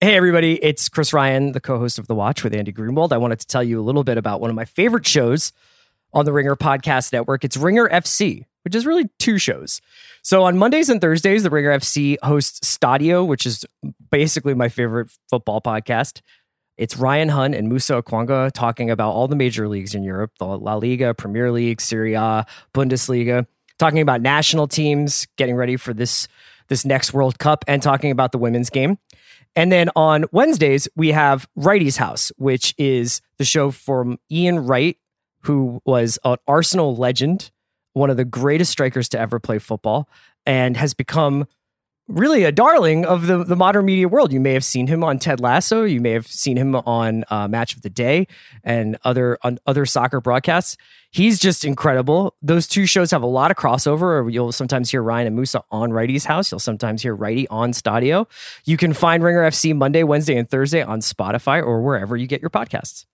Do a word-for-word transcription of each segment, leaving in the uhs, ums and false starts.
Hey, everybody. It's Chris Ryan, the co-host of The Watch with Andy Greenwald. I wanted to tell you a little bit about one of my favorite shows on the Ringer Podcast Network. It's Ringer F C, which is really two shows. So on Mondays and Thursdays, the Ringer F C hosts Stadio, which is basically my favorite football podcast. It's Ryan Hunt and Musa Okwonga talking about all the major leagues in Europe, the La Liga, Premier League, Serie A, Bundesliga, talking about national teams, getting ready for this, this next World Cup, and talking about the women's game. And then on Wednesdays, we have Wrighty's House, which is the show from Ian Wright, who was an Arsenal legend, one of the greatest strikers to ever play football, and has become really a darling of the, the modern media world. You may have seen him on Ted Lasso. You may have seen him on uh, Match of the Day and other on other soccer broadcasts. He's just incredible. Those two shows have a lot of crossover. You'll sometimes hear Ryan and Musa on Wrighty's House. You'll sometimes hear Wrighty on Stadio. You can find Ringer F C Monday, Wednesday, and Thursday on Spotify or wherever you get your podcasts.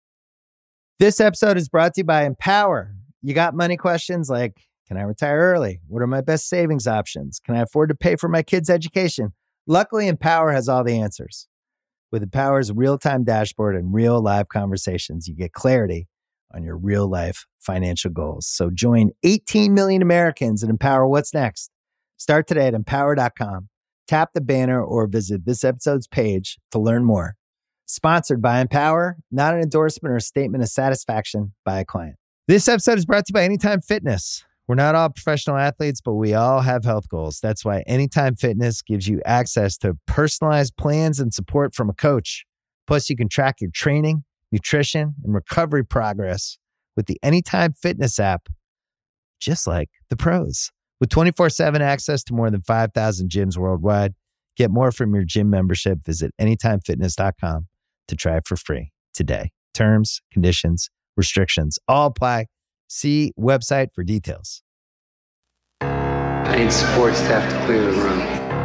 This episode is brought to you by Empower. You got money questions like, can I retire early? What are my best savings options? Can I afford to pay for my kids' education? Luckily, Empower has all the answers. With Empower's real-time dashboard and real live conversations, you get clarity on your real-life financial goals. So join eighteen million Americans and Empower what's next. Start today at empower dot com. Tap the banner or visit this episode's page to learn more. Sponsored by Empower, not an endorsement or statement of satisfaction by a client. This episode is brought to you by Anytime Fitness. We're not all professional athletes, but we all have health goals. That's why Anytime Fitness gives you access to personalized plans and support from a coach. Plus, you can track your training, nutrition, and recovery progress with the Anytime Fitness app, just like the pros. With twenty-four seven access to more than five thousand gyms worldwide, get more from your gym membership. Visit anytime fitness dot com to try it for free today. Terms, conditions, restrictions all apply. See website for details. I need support staff to clear the room.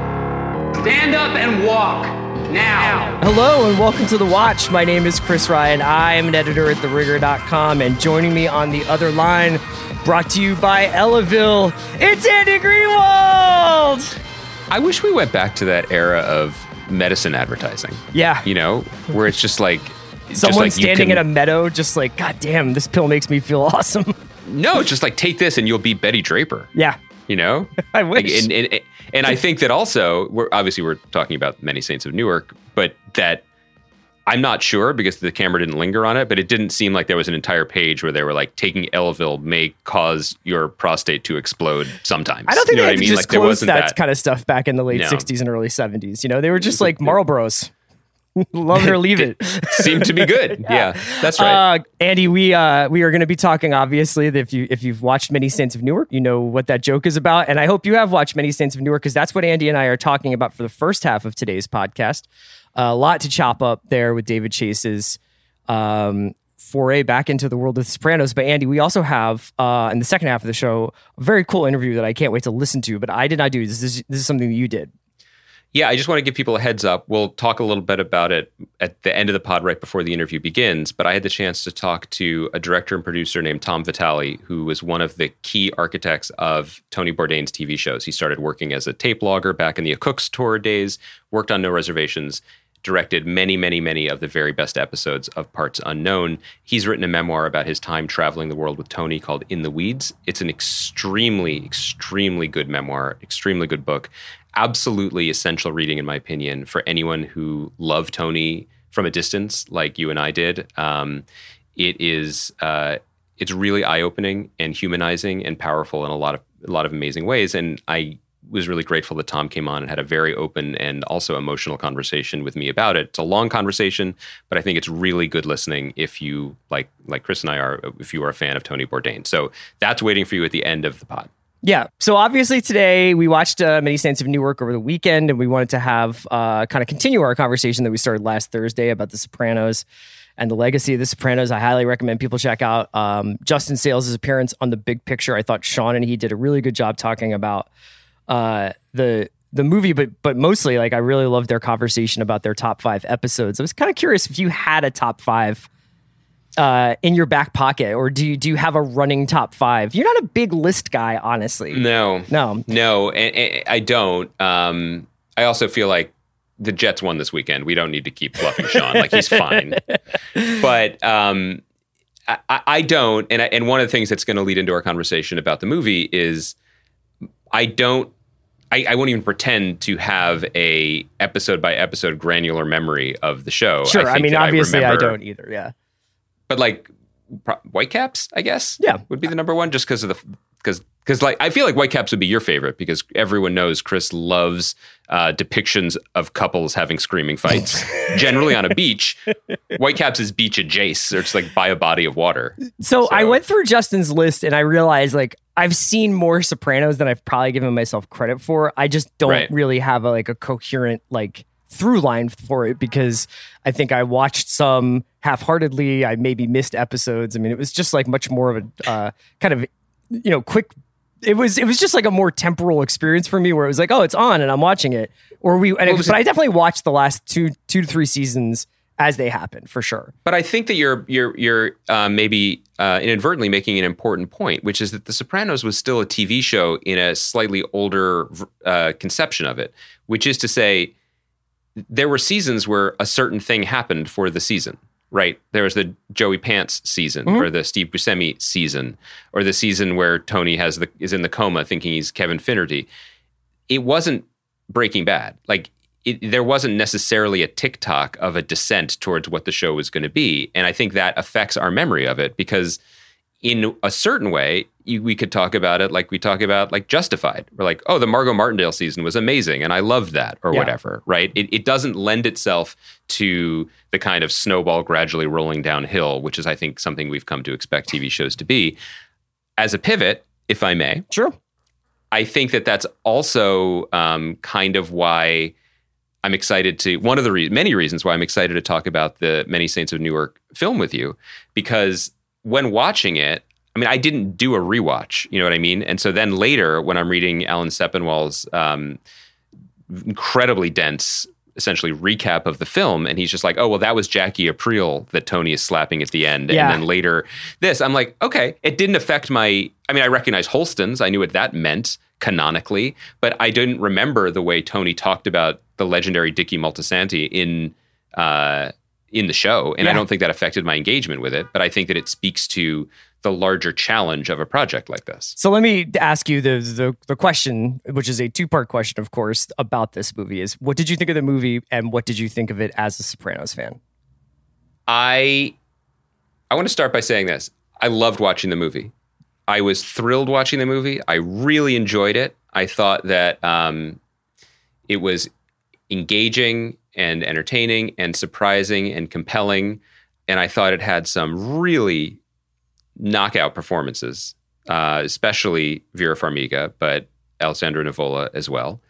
Stand up and walk now. Hello and welcome to The Watch. My name is Chris Ryan. I am an editor at the ringer dot com, and joining me on the other line, brought to you by Ellaville, it's Andy Greenwald. I wish we went back to that era of medicine advertising. Yeah. You know, where it's just like... Someone like standing can, in a meadow just like, God damn, this pill makes me feel awesome. No, just like take this and you'll be Betty Draper. Yeah. You know? I wish. Like, and, and, and I think that also, we're obviously we're talking about Many Saints of Newark, but that I'm not sure because the camera didn't linger on it, but it didn't seem like there was an entire page where they were like, taking Ellaville may cause your prostate to explode sometimes. I don't think you know they what I mean? just Like there closed wasn't that, that kind of stuff back in the late No. sixties and early seventies. You know, they were just like Marlboros. Love it or leave it. Seemed to be good. yeah. yeah, that's right. Uh, Andy, we uh, we are going to be talking, obviously, that if, you, if you've watched Many Saints of Newark, you know what that joke is about. And I hope you have watched Many Saints of Newark, because that's what Andy and I are talking about for the first half of today's podcast. Uh, a lot to chop up there with David Chase's um, foray back into the world of The Sopranos. But Andy, we also have, uh, in the second half of the show, a very cool interview that I can't wait to listen to, but I did not do. This is, this is something that you did. Yeah, I just want to give people a heads up. We'll talk a little bit about it at the end of the pod right before the interview begins, but I had the chance to talk to a director and producer named Tom Vitale, who was one of the key architects of Tony Bourdain's T V shows. He started working as a tape logger back in the A Cook's Tour days, worked on No Reservations, directed many, many, many of the very best episodes of Parts Unknown. He's written a memoir about his time traveling the world with Tony called In the Weeds. It's an extremely, extremely good memoir, extremely good book. Absolutely essential reading, in my opinion, for anyone who loved Tony from a distance, like you and I did. Um, it is uh, it's really eye-opening and humanizing and powerful in a lot of a lot of amazing ways. And I was really grateful that Tom came on and had a very open and also emotional conversation with me about it. It's a long conversation, but I think it's really good listening if you like like Chris and I are, if you are a fan of Tony Bourdain. So that's waiting for you at the end of the pod. Yeah. So obviously today we watched uh, Many Saints of Newark over the weekend, and we wanted to have uh, kind of continue our conversation that we started last Thursday about The Sopranos and the legacy of The Sopranos. I highly recommend people check out um, Justin Sales' appearance on The Big Picture. I thought Sean and he did a really good job talking about uh, the the movie, but but mostly like I really loved their conversation about their top five episodes. I was kind of curious if you had a top five Uh, in your back pocket, or do you do you have a running top five? You're not a big list guy, honestly. No, no, no, and, and I don't. Um, I also feel like the Jets won this weekend. We don't need to keep fluffing Sean. Like, he's fine. But um, I, I don't. And, I, and one of the things that's going to lead into our conversation about the movie is I don't, I, I won't even pretend to have a episode by episode granular memory of the show. Sure. I, I mean, obviously I, remember, I don't either. Yeah. But like pro- Whitecaps, I guess. Yeah. Would be the number one just because of the, because Because like I feel like Whitecaps would be your favorite because everyone knows Chris loves uh, depictions of couples having screaming fights, generally on a beach. Whitecaps is beach adjacent, or it's like by a body of water. So, so I went through Justin's list and I realized like I've seen more Sopranos than I've probably given myself credit for. I just don't right. really have a, like a coherent like through line for it because I think I watched some half-heartedly. I maybe missed episodes. I mean, it was just like much more of a uh, kind of, you know, quick. It was it was just like a more temporal experience for me where it was like, oh, it's on and I'm watching it. Or we, and it, but I definitely watched the last two two to three seasons as they happened for sure. But I think that you're you're you're uh, maybe uh, inadvertently making an important point, which is that The Sopranos was still a T V show in a slightly older uh, conception of it, which is to say, there were seasons where a certain thing happened for the season. Right. There was the Joey Pants season mm-hmm. or the Steve Buscemi season or the season where Tony has the is in the coma thinking he's Kevin Finnerty. It wasn't Breaking Bad. Like it, there wasn't necessarily a tick-tock of a descent towards what the show was going to be. And I think that affects our memory of it because in a certain way, you, we could talk about it like we talk about like Justified. We're like, oh, the Margot Martindale season was amazing and I loved that or yeah. whatever, right? It, it doesn't lend itself to the kind of snowball gradually rolling downhill, which is, I think, something we've come to expect T V shows to be. As a pivot, if I may. Sure. I think that that's also um, kind of why I'm excited to, one of the re- many reasons why I'm excited to talk about the Many Saints of Newark film with you, because when watching it, I mean, I didn't do a rewatch, you know what I mean? And so then later, when I'm reading Alan Sepinwall's um, incredibly dense, essentially recap of the film, and he's just like, oh, well, that was Jackie Aprile that Tony is slapping at the end. Yeah. And then later this, I'm like, okay, it didn't affect my, I mean, I recognize Holston's. I knew what that meant canonically, but I didn't remember the way Tony talked about the legendary Dickie Moltisanti in uh, in the show. And yeah. I don't think that affected my engagement with it, but I think that it speaks to the larger challenge of a project like this. So let me ask you the, the the question, which is a two-part question, of course, about this movie is, what did you think of the movie and what did you think of it as a Sopranos fan? I I want to start by saying this. I loved watching the movie. I was thrilled watching the movie. I really enjoyed it. I thought that um, it was engaging and entertaining and surprising and compelling. And I thought it had some really knockout performances, uh, especially Vera Farmiga, but Alessandro Nivola as well.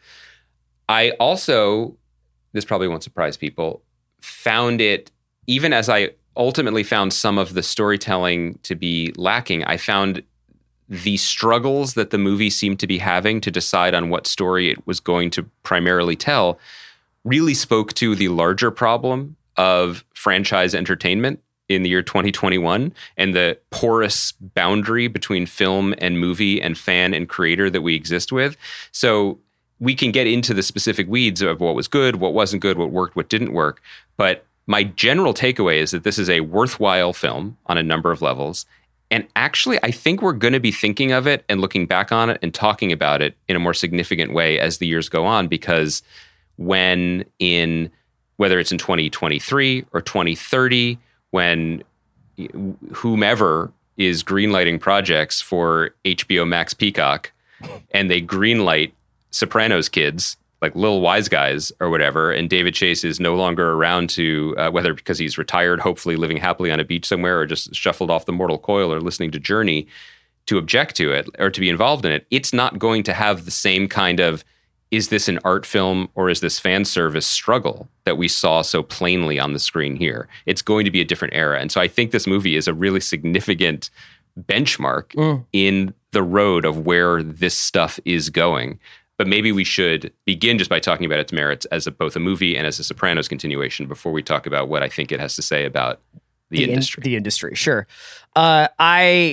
I also, this probably won't surprise people, found it, even as I ultimately found some of the storytelling to be lacking, I found the struggles that the movie seemed to be having to decide on what story it was going to primarily tell really spoke to the larger problem of franchise entertainment in the year twenty twenty-one and the porous boundary between film and movie and fan and creator that we exist with. So we can get into the specific weeds of what was good, what wasn't good, what worked, what didn't work. But my general takeaway is that this is a worthwhile film on a number of levels. And actually, I think we're going to be thinking of it and looking back on it and talking about it in a more significant way as the years go on, because when in, whether it's in twenty twenty-three or twenty thirty, when whomever is greenlighting projects for H B O Max Peacock and they greenlight Sopranos kids, like Lil Wise Guys or whatever, and David Chase is no longer around to, uh, whether because he's retired, hopefully living happily on a beach somewhere, or just shuffled off the mortal coil or listening to Journey, to object to it or to be involved in it, it's not going to have the same kind of, is this an art film or is this fan service struggle that we saw so plainly on the screen here? It's going to be a different era. And so I think this movie is a really significant benchmark mm. in the road of where this stuff is going. But maybe we should begin just by talking about its merits as a, both a movie and as a Sopranos continuation before we talk about what I think it has to say about the, the industry. In, the industry, sure. Uh, I...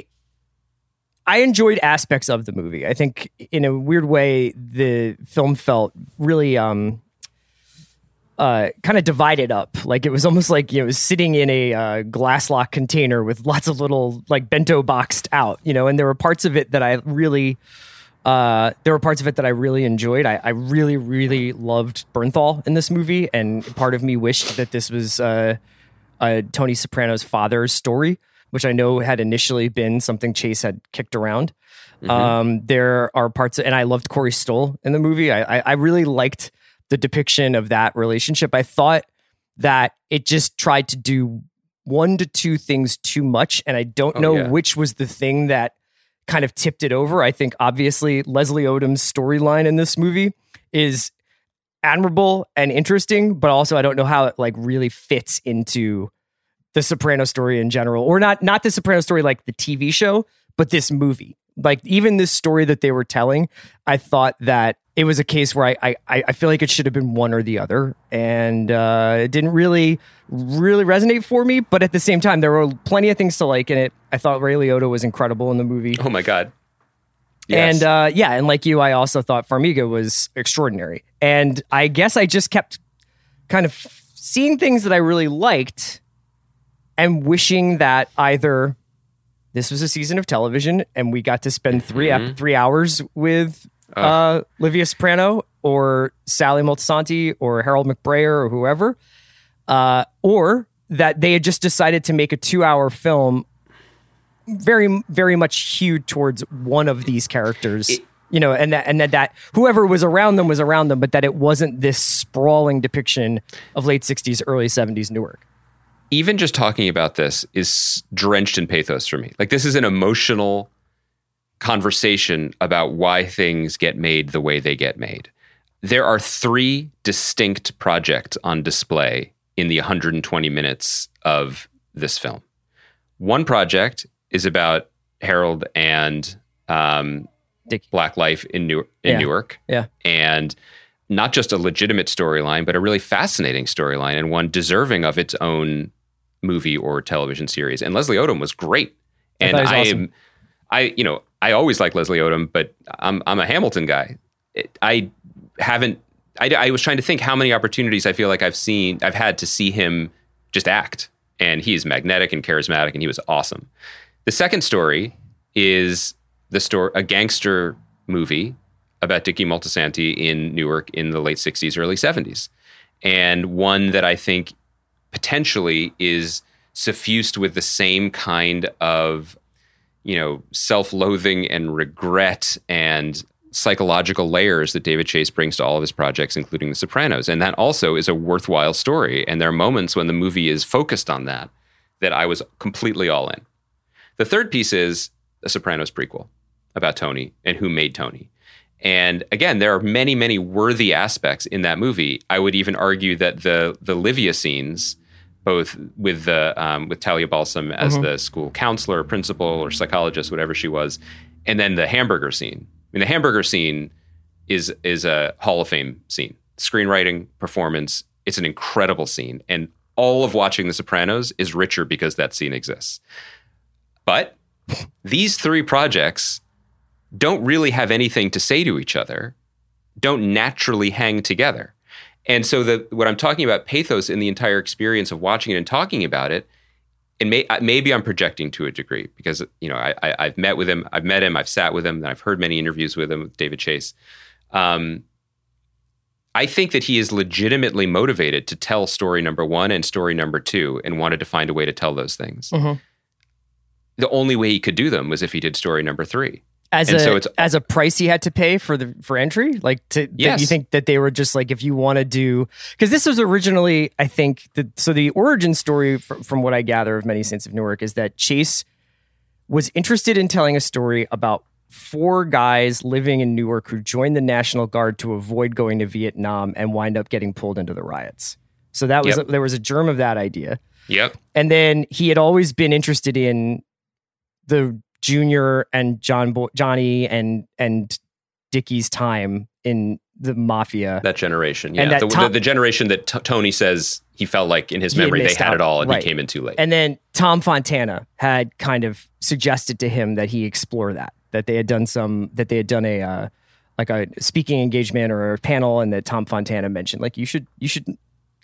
I enjoyed aspects of the movie. I think in a weird way, the film felt really, um, uh, kind of divided up. Like it was almost like, you know, it was sitting in a uh, glass lock container with lots of little like bento boxed out, you know, and there were parts of it that I really, uh, there were parts of it that I really enjoyed. I, I really, really loved Bernthal in this movie. And part of me wished that this was uh, uh, Tony Soprano's father's story, which I know had initially been something Chase had kicked around. Mm-hmm. Um, there are parts, of, and I loved Corey Stoll in the movie. I, I, I really liked the depiction of that relationship. I thought that it just tried to do one to two things too much, and I don't oh, know yeah. which was the thing that kind of tipped it over. I think obviously Leslie Odom's storyline in this movie is admirable and interesting, but also I don't know how it like really fits into the Soprano story in general, or not not the Soprano story like the T V show, but this movie. Like even this story that they were telling, I thought that it was a case where I I, I feel like it should have been one or the other, and uh, it didn't really really resonate for me. But at the same time, there were plenty of things to like in it. I thought Ray Liotta was incredible in the movie. Oh my god! Yes. And uh, yeah, and like you, I also thought Farmiga was extraordinary. And I guess I just kept kind of seeing things that I really liked, and wishing that either this was a season of television and we got to spend three mm-hmm. ep- three hours with uh, uh, Livia Soprano or Sally Moltisanti or Harold McBrayer or whoever, uh, or that they had just decided to make a two-hour film very, very much skewed towards one of these characters. It, you know, and that and that, that whoever was around them was around them, but that it wasn't this sprawling depiction of late sixties, early seventies Newark. Even just talking about this is drenched in pathos for me. Like, this is an emotional conversation about why things get made the way they get made. There are three distinct projects on display in the one hundred twenty minutes of this film. One project is about Harold and um, Black life in, New- in yeah. Newark. Yeah. And not just a legitimate storyline, but a really fascinating storyline, and one deserving of its own movie or television series. And Leslie Odom was great. And I, I awesome. am, I, you know, I always like Leslie Odom, but I'm, I'm a Hamilton guy. It, I haven't, I, I was trying to think how many opportunities I feel like I've seen, I've had to see him just act. And he is magnetic and charismatic, and he was awesome. The second story is the story, a gangster movie about Dickie Moltisanti in Newark in the late sixties, early seventies. And one that I think potentially is suffused with the same kind of, you know, self-loathing and regret and psychological layers that David Chase brings to all of his projects, including The Sopranos. And that also is a worthwhile story. And there are moments when the movie is focused on that, that I was completely all in. The third piece is a Sopranos prequel about Tony and who made Tony. And again, there are many, many worthy aspects in that movie. I would even argue that the the Livia scenes, both with the um, with Talia Balsam as mm-hmm. the school counselor, or principal, or psychologist, whatever she was, and then the hamburger scene. I mean, the hamburger scene is is a Hall of Fame scene. Screenwriting, performance, it's an incredible scene. And all of watching The Sopranos is richer because that scene exists. But these three projects don't really have anything to say to each other, don't naturally hang together. And so the what I'm talking about, pathos in the entire experience of watching it and talking about it, and may, maybe I'm projecting to a degree because, you know, I, I, I've met with him, I've met him, I've sat with him, and I've heard many interviews with him, with David Chase. Um, I think that he is legitimately motivated to tell story number one and story number two and wanted to find a way to tell those things. Mm-hmm. The only way he could do them was if he did story number three. As and a so it's, as a price he had to pay for the for entry, like to yes. you think that they were just like, if you want to do, because this was originally, I think the so the origin story from, from what I gather of Many Saints of Newark is that Chase was interested in telling a story about four guys living in Newark who joined the National Guard to avoid going to Vietnam and wind up getting pulled into the riots. So that was yep. a, there was a germ of that idea. Yep. And then he had always been interested in the Junior and John Bo- Johnny and and Dickie's time in the mafia. That generation, yeah. And that the, Tom, the, the generation that t- Tony says he felt like in his memory they had out. it all and right. he came in too late. And then Tom Fontana had kind of suggested to him that he explore that, that they had done some, that they had done a uh, like a speaking engagement or a panel, and that Tom Fontana mentioned like you should you should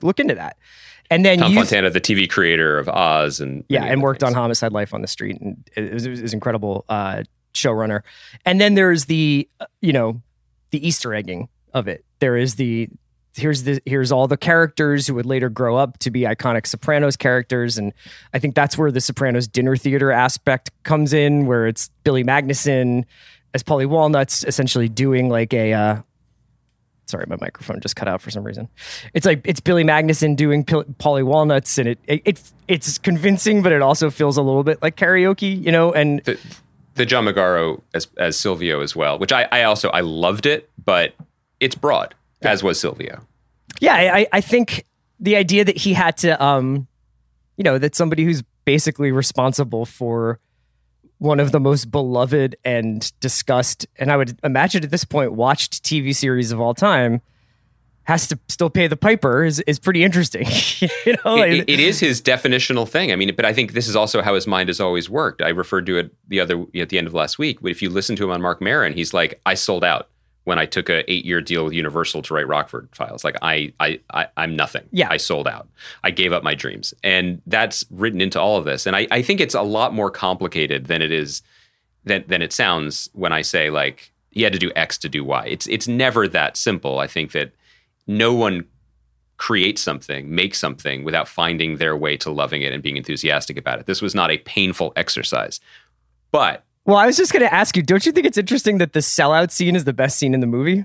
look into that. And then Tom you, Fontana, the T V creator of Oz, and yeah, and worked things. on Homicide: Life on the Street, and it was, it was incredible uh, showrunner. And then there's the, uh, you know, the Easter egging of it. There is the here's the here's all the characters who would later grow up to be iconic Sopranos characters, and I think that's where the Sopranos dinner theater aspect comes in, where it's Billy Magnuson as Paulie Walnuts, essentially doing like a. Uh, Sorry, my microphone just cut out for some reason. It's like it's Billy Magnuson doing Pil- Paulie Walnuts, and it, it it it's convincing, but it also feels a little bit like karaoke, you know. And the, the John Magaro as as Silvio as well, which I, I also I loved it, but it's broad, yeah. as was Silvio. Yeah, I I think the idea that he had to, um, you know, that somebody who's basically responsible for one of the most beloved and discussed, and I would imagine at this point, watched T V series of all time, has to still pay the piper is, is pretty interesting. you know, it, it, it is his definitional thing. I mean, but I think this is also how his mind has always worked. I referred to it the other at the end of last week. If you listen to him on Mark Maron, he's like, I sold out when I took a eight year deal with Universal to write Rockford Files. Like I, I, I I'm nothing. Yeah. I sold out. I gave up my dreams. And that's written into all of this. And I, I think it's a lot more complicated than it is, than, than it sounds when I say like, he had to do X to do Y. It's, it's never that simple. I think that no one creates something, makes something without finding their way to loving it and being enthusiastic about it. This was not a painful exercise, but well, I was just going to ask you, don't you think it's interesting that the sellout scene is the best scene in the movie?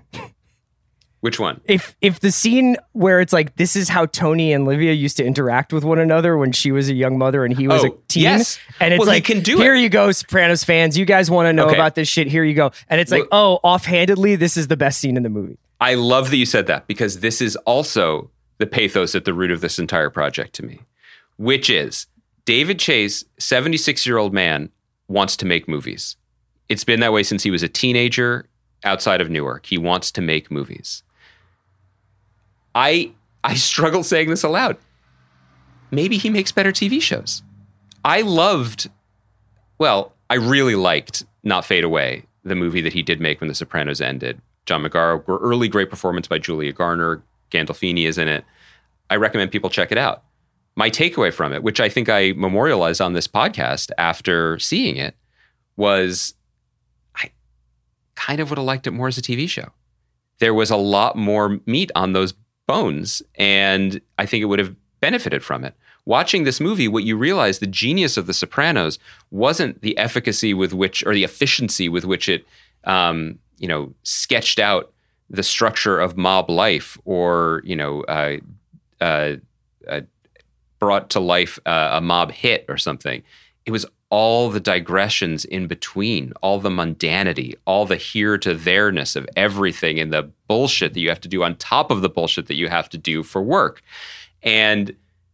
Which one? If if the scene where it's like, this is how Tony and Livia used to interact with one another when she was a young mother and he was oh, a teen. Yes. And it's well, like, he can do here it. you go, Sopranos fans. You guys want to know okay. about this shit. Here you go. And it's like, well, oh, offhandedly, this is the best scene in the movie. I love that you said that, because this is also the pathos at the root of this entire project to me, which is David Chase, seventy-six-year-old man, wants to make movies. It's been that way since he was a teenager outside of Newark. He wants to make movies. I I struggle saying this aloud. Maybe he makes better T V shows. I loved, well, I really liked Not Fade Away, the movie that he did make when The Sopranos ended. John Magaro, early great performance by Julia Garner. Gandolfini is in it. I recommend people check it out. My takeaway from it, which I think I memorialized on this podcast after seeing it, was I kind of would have liked it more as a T V show. There was a lot more meat on those bones, and I think it would have benefited from it. Watching this movie, what you realize, the genius of The Sopranos wasn't the efficacy with which, or the efficiency with which it, um, you know, sketched out the structure of mob life, or, you know, uh, uh, uh, brought to life uh, a mob hit or something. It was all the digressions in between, all the mundanity, all the here to there-ness of everything, and the bullshit that you have to do on top of the bullshit that you have to do for work. And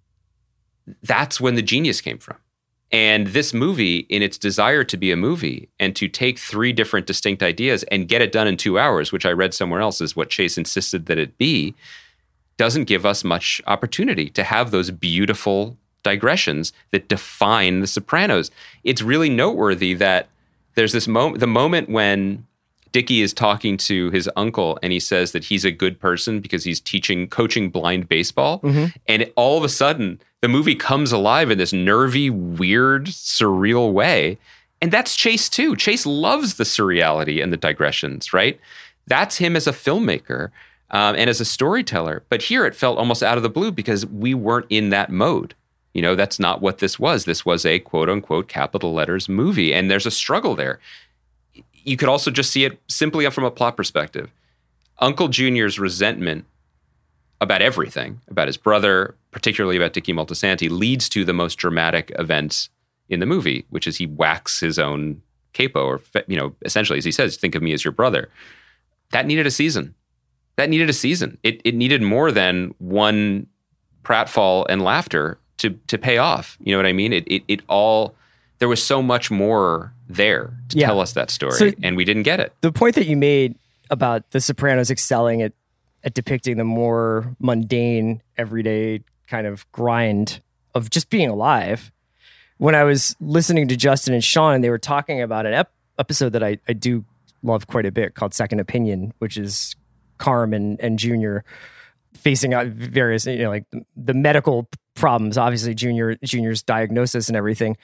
that's when the genius came from. And this movie, in its desire to be a movie and to take three different distinct ideas and get it done in two hours, which I read somewhere else is what Chase insisted that it be, doesn't give us much opportunity to have those beautiful digressions that define The Sopranos. It's really noteworthy that there's this moment, the moment when Dickie is talking to his uncle and he says that he's a good person because he's teaching, coaching blind baseball. Mm-hmm. And it, all of a sudden, the movie comes alive in this nervy, weird, surreal way. And that's Chase too. Chase loves the surreality and the digressions, right? That's him as a filmmaker um, and as a storyteller. But here it felt almost out of the blue because we weren't in that mode. You know, that's not what this was. This was a quote unquote capital letters movie. And there's a struggle there. You could also just see it simply from a plot perspective. Uncle Junior's resentment about everything, about his brother, particularly about Dickie Moltisanti, leads to the most dramatic event in the movie, which is he whacks his own capo, or, you know, essentially, as he says, think of me as your brother. That needed a season. That needed a season. It it needed more than one pratfall and laughter to to pay off. You know what I mean? It it, it all, there was so much more there to yeah. tell us that story, so and we didn't get it. The point that you made about The Sopranos excelling at, at depicting the more mundane, everyday kind of grind of just being alive. When I was listening to Justin and Sean, and they were talking about an ep- episode that I, I do love quite a bit called Second Opinion, which is Carm and, and Junior facing out various, you know, like the medical problems, obviously Junior Junior's diagnosis and everything.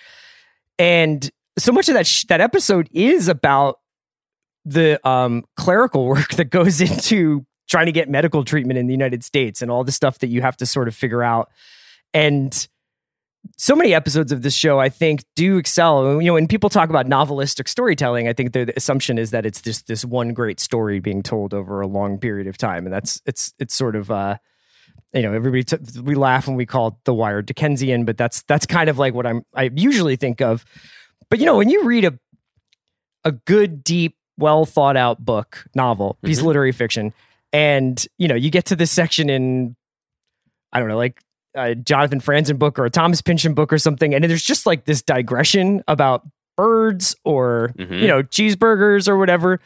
And so much of that sh- that episode is about the um, clerical work that goes into trying to get medical treatment in the United States and all the stuff that you have to sort of figure out. And so many episodes of this show, I think, do excel. You know, when people talk about novelistic storytelling, I think the, the assumption is that it's just this one great story being told over a long period of time, and that's it's it's sort of uh, you know, everybody t- we laugh when we call it The Wire Dickensian, but that's that's kind of like what I'm I usually think of. But you know, when you read a a good, deep, well thought out book, novel, piece mm-hmm. of literary fiction, and you know, you get to this section in I don't know, like. A Jonathan Franzen book or a Thomas Pynchon book or something, and there's just like this digression about birds or mm-hmm. you know, cheeseburgers or whatever.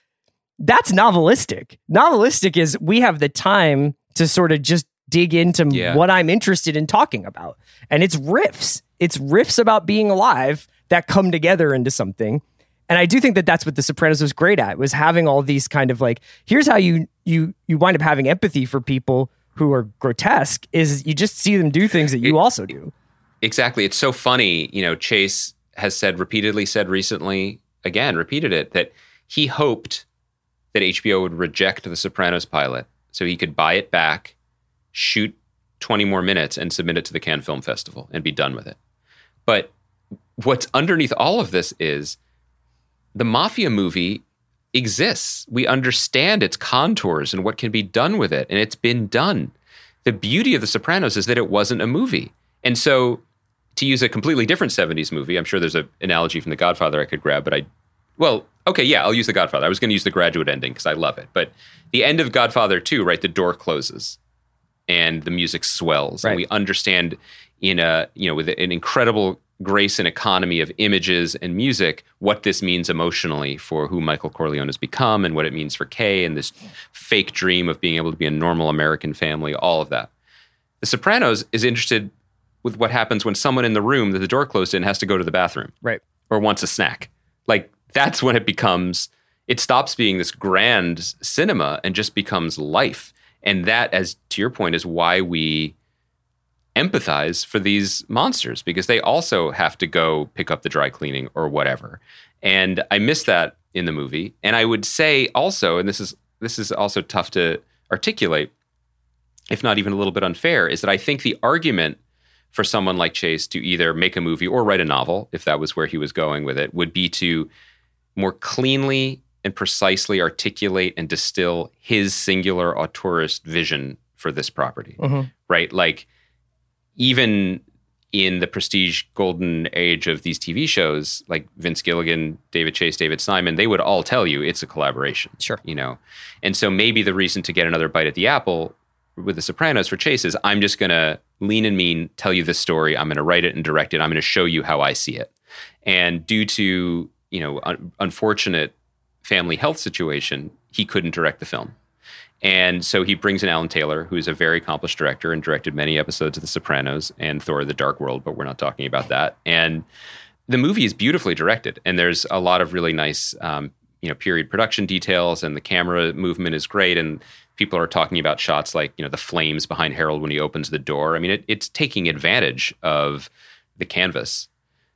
That's novelistic. Novelistic is we have the time to sort of just dig into yeah. what I'm interested in talking about, and it's riffs. It's riffs about being alive that come together into something. And I do think that that's what The Sopranos was great at, was having all these kind of like, here's how you you you wind up having empathy for people who are grotesque, is you just see them do things that you it, also do. Exactly. It's so funny. You know, Chase has said repeatedly said recently, again, repeated it, that he hoped that H B O would reject the Sopranos pilot so he could buy it back, shoot twenty more minutes and submit it to the Cannes Film Festival and be done with it. But what's underneath all of this is the Mafia movie exists. We understand its contours and what can be done with it, and it's been done. The beauty of The Sopranos is that it wasn't a movie. And so, to use a completely different seventies movie, I'm sure there's an analogy from The Godfather I could grab, but I, well, okay, yeah, I'll use The Godfather. I was going to use The Graduate ending because I love it. But the end of Godfather two, right, the door closes and the music swells. Right. And we understand in a, you know, with an incredible grace and economy of images and music, what this means emotionally for who Michael Corleone has become and what it means for Kay and this fake dream of being able to be a normal American family, all of that. The Sopranos is interested with what happens when someone in the room that the door closed in has to go to the bathroom. Right. Or wants a snack. Like, that's when it becomes, it stops being this grand cinema and just becomes life. And that, as to your point, is why we empathize for these monsters, because they also have to go pick up the dry cleaning or whatever. And I miss that in the movie. And I would say also, and this is this is also tough to articulate, if not even a little bit unfair, is that I think the argument for someone like Chase to either make a movie or write a novel, if that was where he was going with it, would be to more cleanly and precisely articulate and distill his singular auteurist vision for this property, mm-hmm. right? Like, even in the prestige golden age of these T V shows, like Vince Gilligan, David Chase, David Simon, they would all tell you it's a collaboration. Sure. You know? And so maybe the reason to get another bite at the apple with The Sopranos for Chase is, I'm just going to lean and mean, tell you this story. I'm going to write it and direct it. I'm going to show you how I see it. And due to, you know, un- unfortunate family health situation, he couldn't direct the film. And so he brings in Alan Taylor, who's a very accomplished director and directed many episodes of The Sopranos and Thor: The Dark World, but we're not talking about that. And the movie is beautifully directed, and there's a lot of really nice, um, you know, period production details, and the camera movement is great. And people are talking about shots like, you know, the flames behind Harold when he opens the door. I mean, it, it's taking advantage of the canvas.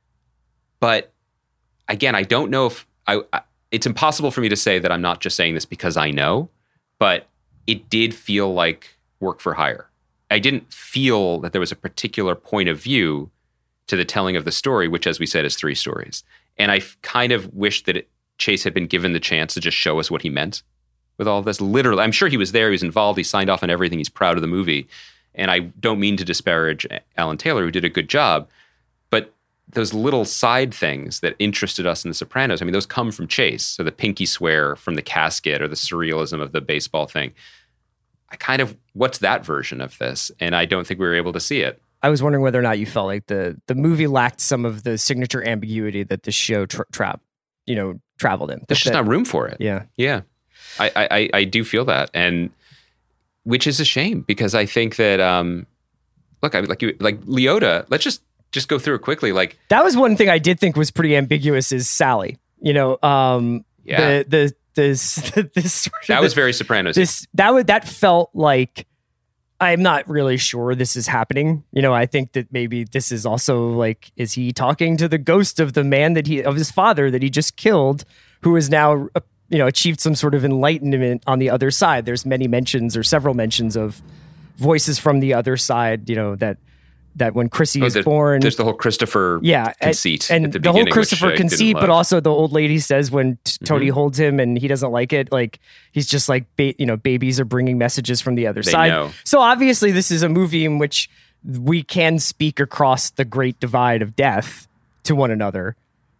But again, I don't know if I, I. It's impossible for me to say that I'm not just saying this because I know, but it did feel like work for hire. I didn't feel that there was a particular point of view to the telling of the story, which, as we said, is three stories. And I f- kind of wish that it, Chase had been given the chance to just show us what he meant with all of this. Literally, I'm sure he was there, he was involved, he signed off on everything, he's proud of the movie. And I don't mean to disparage Alan Taylor, who did a good job, but those little side things that interested us in The Sopranos, I mean, those come from Chase. So the pinky swear from the casket or the surrealism of the baseball thing. I kind of, what's that version of this? And I don't think we were able to see it. I was wondering whether or not you felt like the the movie lacked some of the signature ambiguity that the show tra- tra- you know, traveled in. There's just not room for it. Yeah. Yeah. I, I, I do feel that. And which is a shame, because I think that, um, look, I like you, like Leota, let's just, just go through it quickly. Like, that was one thing I did think was pretty ambiguous is Sally, you know, um, yeah. the, the, this, this sort of, that was very Sopranos. This, that would, that felt like I'm not really sure this is happening. You know, I think that maybe this is also like, is he talking to the ghost of the man that he, of his father that he just killed, who is now, uh, you know, achieved some sort of enlightenment on the other side? There's many mentions or several mentions of voices from the other side, you know, that that when Chrissy oh, is there, born. There's the whole Christopher yeah, conceit. And, and at the, the whole Christopher which conceit, but also the old lady says when t- Tony mm-hmm. holds him and he doesn't like it, like he's just like, ba- you know, babies are bringing messages from the other they side. Know. So obviously this is a movie in which we can speak across the great divide of death to one another.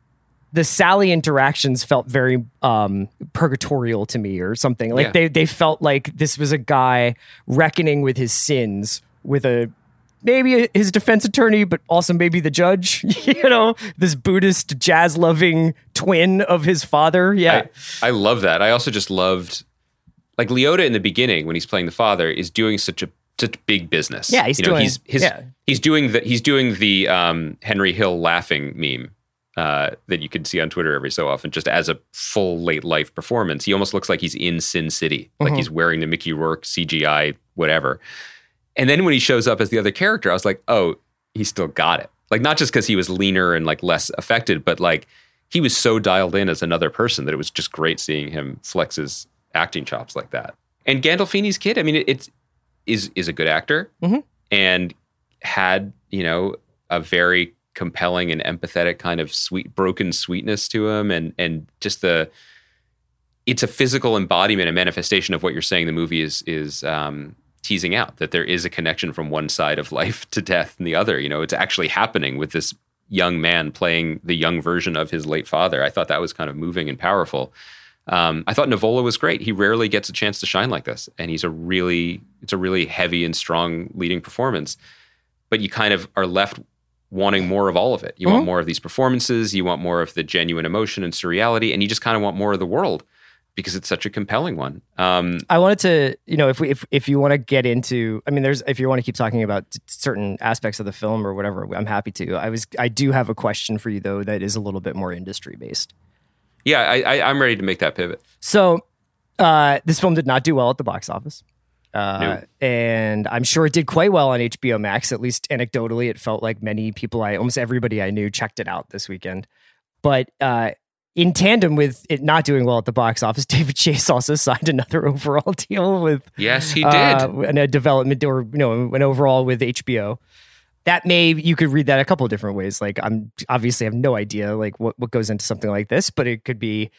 The Sally interactions felt very um, purgatorial to me or something. Like yeah. they, they felt like this was a guy reckoning with his sins with a, maybe his defense attorney, but also maybe the judge, you know, this Buddhist jazz loving twin of his father. Yeah. I, I love that. I also just loved, like Liotta in the beginning, when he's playing the father, is doing such a such big business. Yeah. He's you know, doing, he's, his, yeah. he's doing the, he's doing the um, Henry Hill laughing meme uh, that you can see on Twitter every so often, just as a full late life performance. He almost looks like he's in Sin City, like mm-hmm. he's wearing the Mickey Rourke C G I, whatever. And then when he shows up as the other character, I was like, oh, he still got it. Like, not just because he was leaner and like less affected, but like he was so dialed in as another person that it was just great seeing him flex his acting chops like that. And Gandolfini's kid, I mean, it, it's is is a good actor mm-hmm. and had, you know, a very compelling and empathetic kind of sweet, broken sweetness to him. And, and just the, it's a physical embodiment and manifestation of what you're saying the movie is, is, um, teasing out, that there is a connection from one side of life to death and the other. You know, it's actually happening with this young man playing the young version of his late father. I thought that was kind of moving and powerful. Um, I thought Nivola was great. He rarely gets a chance to shine like this. And he's a really, it's a really heavy and strong leading performance, but you kind of are left wanting more of all of it. You mm-hmm. want more of these performances. You want more of the genuine emotion and surreality, and you just kind of want more of the world, because it's such a compelling one. Um, I wanted to, you know, if we, if if you want to get into, I mean, there's, if you want to keep talking about t- certain aspects of the film or whatever, I'm happy to. I was, I do have a question for you though that is a little bit more industry based. Yeah, I, I, I'm ready to make that pivot. So, uh, this film did not do well at the box office, uh, no. and I'm sure it did quite well on H B O Max. At least anecdotally, it felt like many people, I almost everybody I knew, checked it out this weekend. But uh, in tandem with it not doing well at the box office, David Chase also signed another overall deal with yes, he did, uh, and a development or you know an overall with H B O. That may you could read that a couple of different ways. Like I'm obviously have no idea like what what goes into something like this, but it could be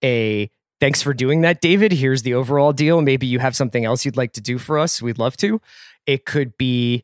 a thanks for doing that, David. Here's the overall deal. Maybe you have something else you'd like to do for us. We'd love to. It could be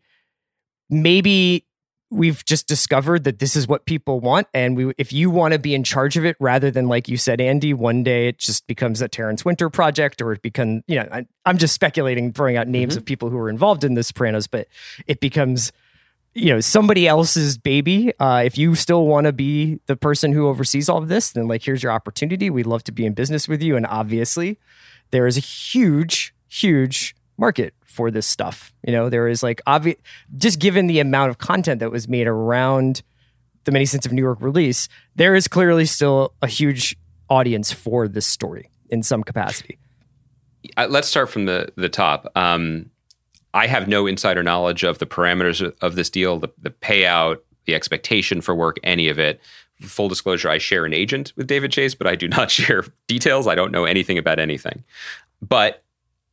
maybe we've just discovered that this is what people want. And we, if you want to be in charge of it, rather than, like you said, Andy, one day it just becomes a Terrence Winter project, or it becomes, you know, I, I'm just speculating, throwing out names mm-hmm. of people who are involved in The Sopranos, but it becomes, you know, somebody else's baby. Uh, if you still want to be the person who oversees all of this, then like, here's your opportunity. We'd love to be in business with you. And obviously there is a huge, huge market for this stuff. You know, there is like obvious, just given the amount of content that was made around the Many Saints of Newark release, there is clearly still a huge audience for this story in some capacity. Uh, let's start from the the top. Um, I have no insider knowledge of the parameters of this deal, the, the payout, the expectation for work, any of it. Full disclosure, I share an agent with David Chase, but I do not share details. I don't know anything about anything. But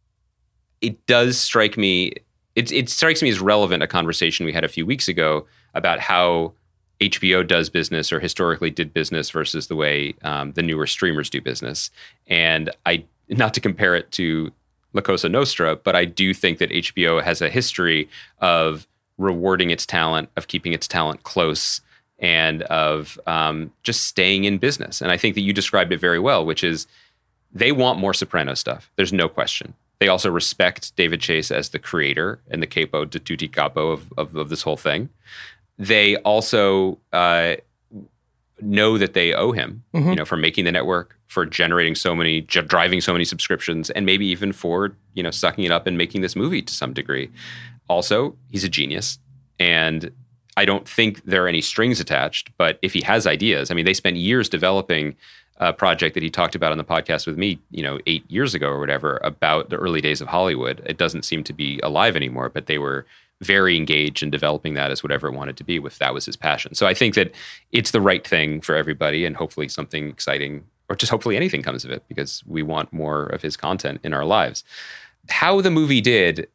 it does strike me, it, it strikes me as relevant, a conversation we had a few weeks ago about how H B O does business or historically did business versus the way um, the newer streamers do business. And I, not to compare it to La Cosa Nostra, but I do think that H B O has a history of rewarding its talent, of keeping its talent close, and of um, just staying in business. And I think that you described it very well, which is they want more Soprano stuff. There's no question. They also respect David Chase as the creator and the capo de tutti capo of, of, of this whole thing. They also uh, know that they owe him, mm-hmm. you know, for making the network, for generating so many, j- driving so many subscriptions, and maybe even for, you know, sucking it up and making this movie to some degree. Also, he's a genius. And I don't think there are any strings attached, but if he has ideas, I mean, they spent years developing uh, project that he talked about on the podcast with me, you know, eight years ago or whatever, about the early days of Hollywood. It doesn't seem to be alive anymore, but they were very engaged in developing that as whatever it wanted to be, if that was his passion. So I think that it's the right thing for everybody, and hopefully something exciting, or just hopefully anything comes of it, because we want more of his content in our lives. How the movie did,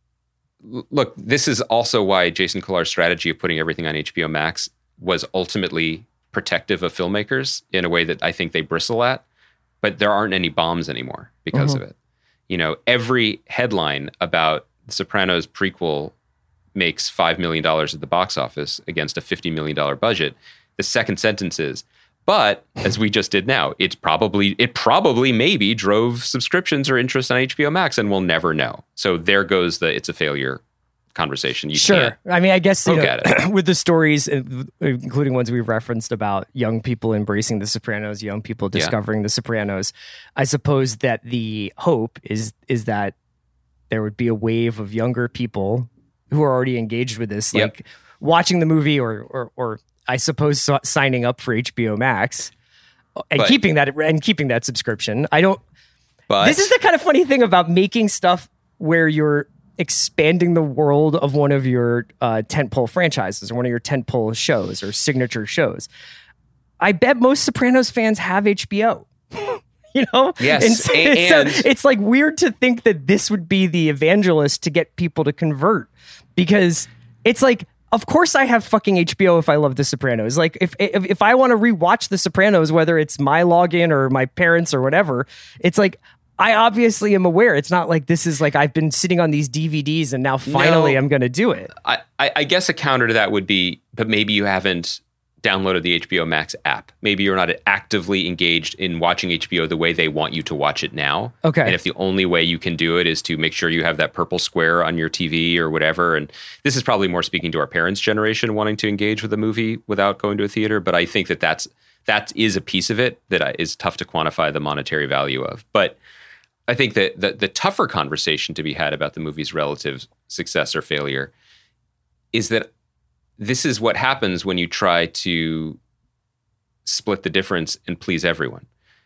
look, this is also why Jason Kilar's strategy of putting everything on H B O Max was ultimately protective of filmmakers in a way that I think they bristle at, but there aren't any bombs anymore because mm-hmm. of it. You know, every headline about The Sopranos prequel makes five million dollars at the box office against a fifty million dollars budget. The second sentence is, but as we just did now, it's probably, it probably maybe drove subscriptions or interest on H B O Max, and we'll never know. So there goes the it's a failure conversation. You sure. can't I mean, I guess you look know, at it. with the stories, including ones we've referenced about young people embracing The Sopranos, young people discovering yeah. The Sopranos, I suppose that the hope is is that there would be a wave of younger people who are already engaged with this, like yep. watching the movie or or or I suppose so, signing up for H B O Max and but, keeping that and keeping that subscription. I don't. But this is the kind of funny thing about making stuff where you're expanding the world of one of your uh, tentpole franchises or one of your tentpole shows or signature shows. I bet most Sopranos fans have H B O. You know, yes, and, so, and, and so it's like weird to think that this would be the evangelist to get people to convert, because it's like, of course I have fucking H B O if I love The Sopranos. Like if if, if I want to rewatch The Sopranos, whether it's my login or my parents or whatever, it's like I obviously am aware. It's not like this is like I've been sitting on these D V Ds and now finally no, I'm going to do it. I, I, I guess a counter to that would be, but maybe you haven't downloaded the H B O Max app. Maybe you're not actively engaged in watching H B O the way they want you to watch it now. Okay. And if the only way you can do it is to make sure you have that purple square on your T V or whatever, and this is probably more speaking to our parents' generation wanting to engage with a movie without going to a theater, but I think that that's, that is a piece of it that is tough to quantify the monetary value of. But I think that the, the tougher conversation to be had about the movie's relative success or failure is that this is what happens when you try to split the difference and please everyone.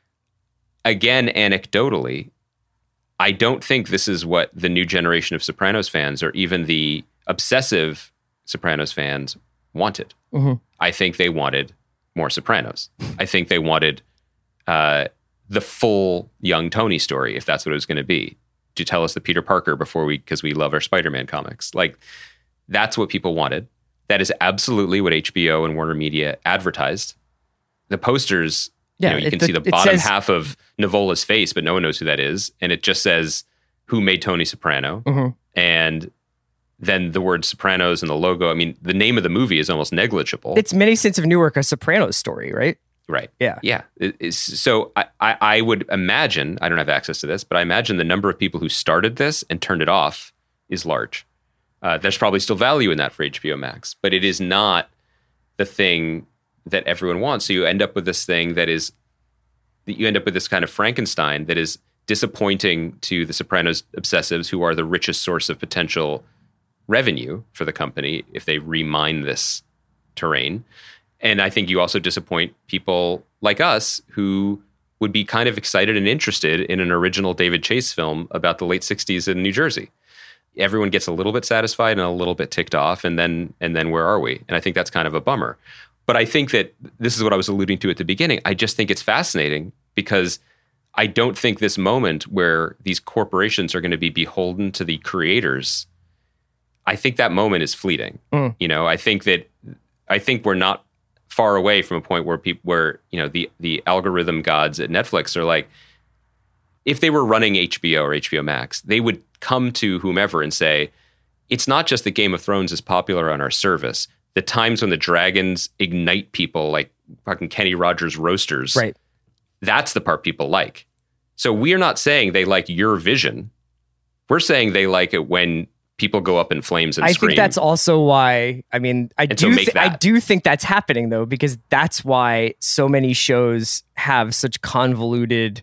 Again, anecdotally, I don't think this is what the new generation of Sopranos fans or even the obsessive Sopranos fans wanted. Mm-hmm. I think they wanted more Sopranos. I think they wanted uh, the full young Tony story, if that's what it was going to be. To tell us the Peter Parker before we, because we love our Spider-Man comics. Like, that's what people wanted. That is absolutely what H B O and Warner Media advertised. The posters, yeah, you know, you it, can the, see the bottom says, half of Nivola's face, but no one knows who that is. And it just says, who made Tony Soprano? Mm-hmm. And then the word Sopranos and the logo. I mean, the name of the movie is almost negligible. It's Many Saints of Newark, a Sopranos story, right? Right. Yeah. Yeah. It, it's, so I, I, I would imagine, I don't have access to this, but I imagine the number of people who started this and turned it off is large. Uh, there's probably still value in that for H B O Max, but it is not the thing that everyone wants. So you end up with this thing that is, you end up with this kind of Frankenstein that is disappointing to the Sopranos obsessives, who are the richest source of potential revenue for the company if they remine this terrain. And I think you also disappoint people like us who would be kind of excited and interested in an original David Chase film about the late sixties in New Jersey. Everyone gets a little bit satisfied and a little bit ticked off, and then and then where are we? And I think that's kind of a bummer. But I think that this is what I was alluding to at the beginning. I just think it's fascinating because I don't think this moment where these corporations are going to be beholden to the creators, I think that moment is fleeting. Mm. You know, I think that I think we're not far away from a point where people, where you know, the the algorithm gods at Netflix are like, if they were running H B O or H B O Max, they would come to whomever and say, it's not just that Game of Thrones is popular on our service. The times when the dragons ignite people like fucking Kenny Rogers roasters, right? That's the part people like. So we're not saying they like your vision. We're saying they like it when people go up in flames and I scream. think that's also why, I mean, I and do so th- I do think that's happening though, because that's why so many shows have such convoluted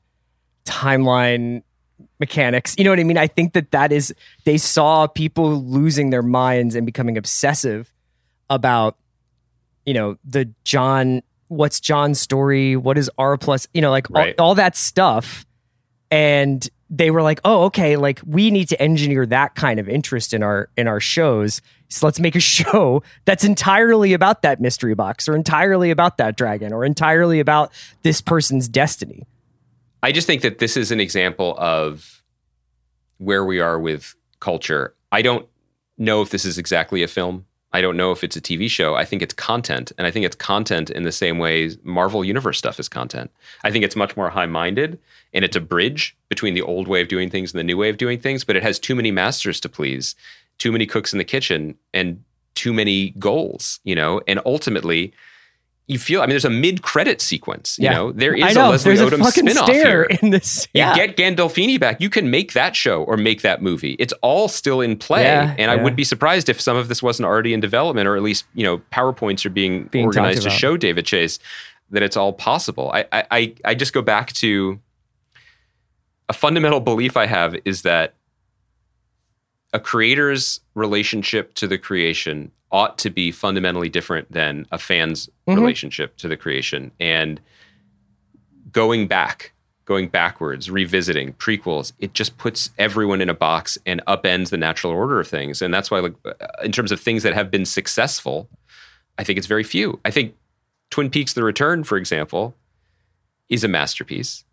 timeline mechanics. You know what I mean? I think that that is, they saw people losing their minds and becoming obsessive about, you know, the John what's John's story? What is R plus, you know, like Right. all, all that stuff. And they were like, oh, okay, like we need to engineer that kind of interest in our in our shows. So let's make a show that's entirely about that mystery box or entirely about that dragon or entirely about this person's destiny. I just think that this is an example of where we are with culture. I don't know if this is exactly a film. I don't know if it's a T V show. I think it's content. And I think it's content in the same way Marvel Universe stuff is content. I think it's much more high-minded, and it's a bridge between the old way of doing things and the new way of doing things, but it has too many masters to please, too many cooks in the kitchen, and too many goals, you know? And ultimately, you feel, I mean, there's a mid-credit sequence, you Yeah. know? There I is know, a Leslie there's a Odom fucking spinoff stare here. in this. You Yeah. get Gandolfini back. You can make that show or make that movie. It's all still in play. Yeah, and I yeah. would be surprised if some of this wasn't already in development, or at least, you know, PowerPoints are being, Being organized talked to about. show David Chase that it's all possible. I, I, I- I just go back to a fundamental belief I have is that a creator's relationship to the creation ought to be fundamentally different than a fan's Mhm. relationship to the creation. And going back, going backwards, revisiting prequels, it just puts everyone in a box and upends the natural order of things. And that's why, like, in terms of things that have been successful, I think it's very few. I think Twin Peaks: The Return, for example, is a masterpiece,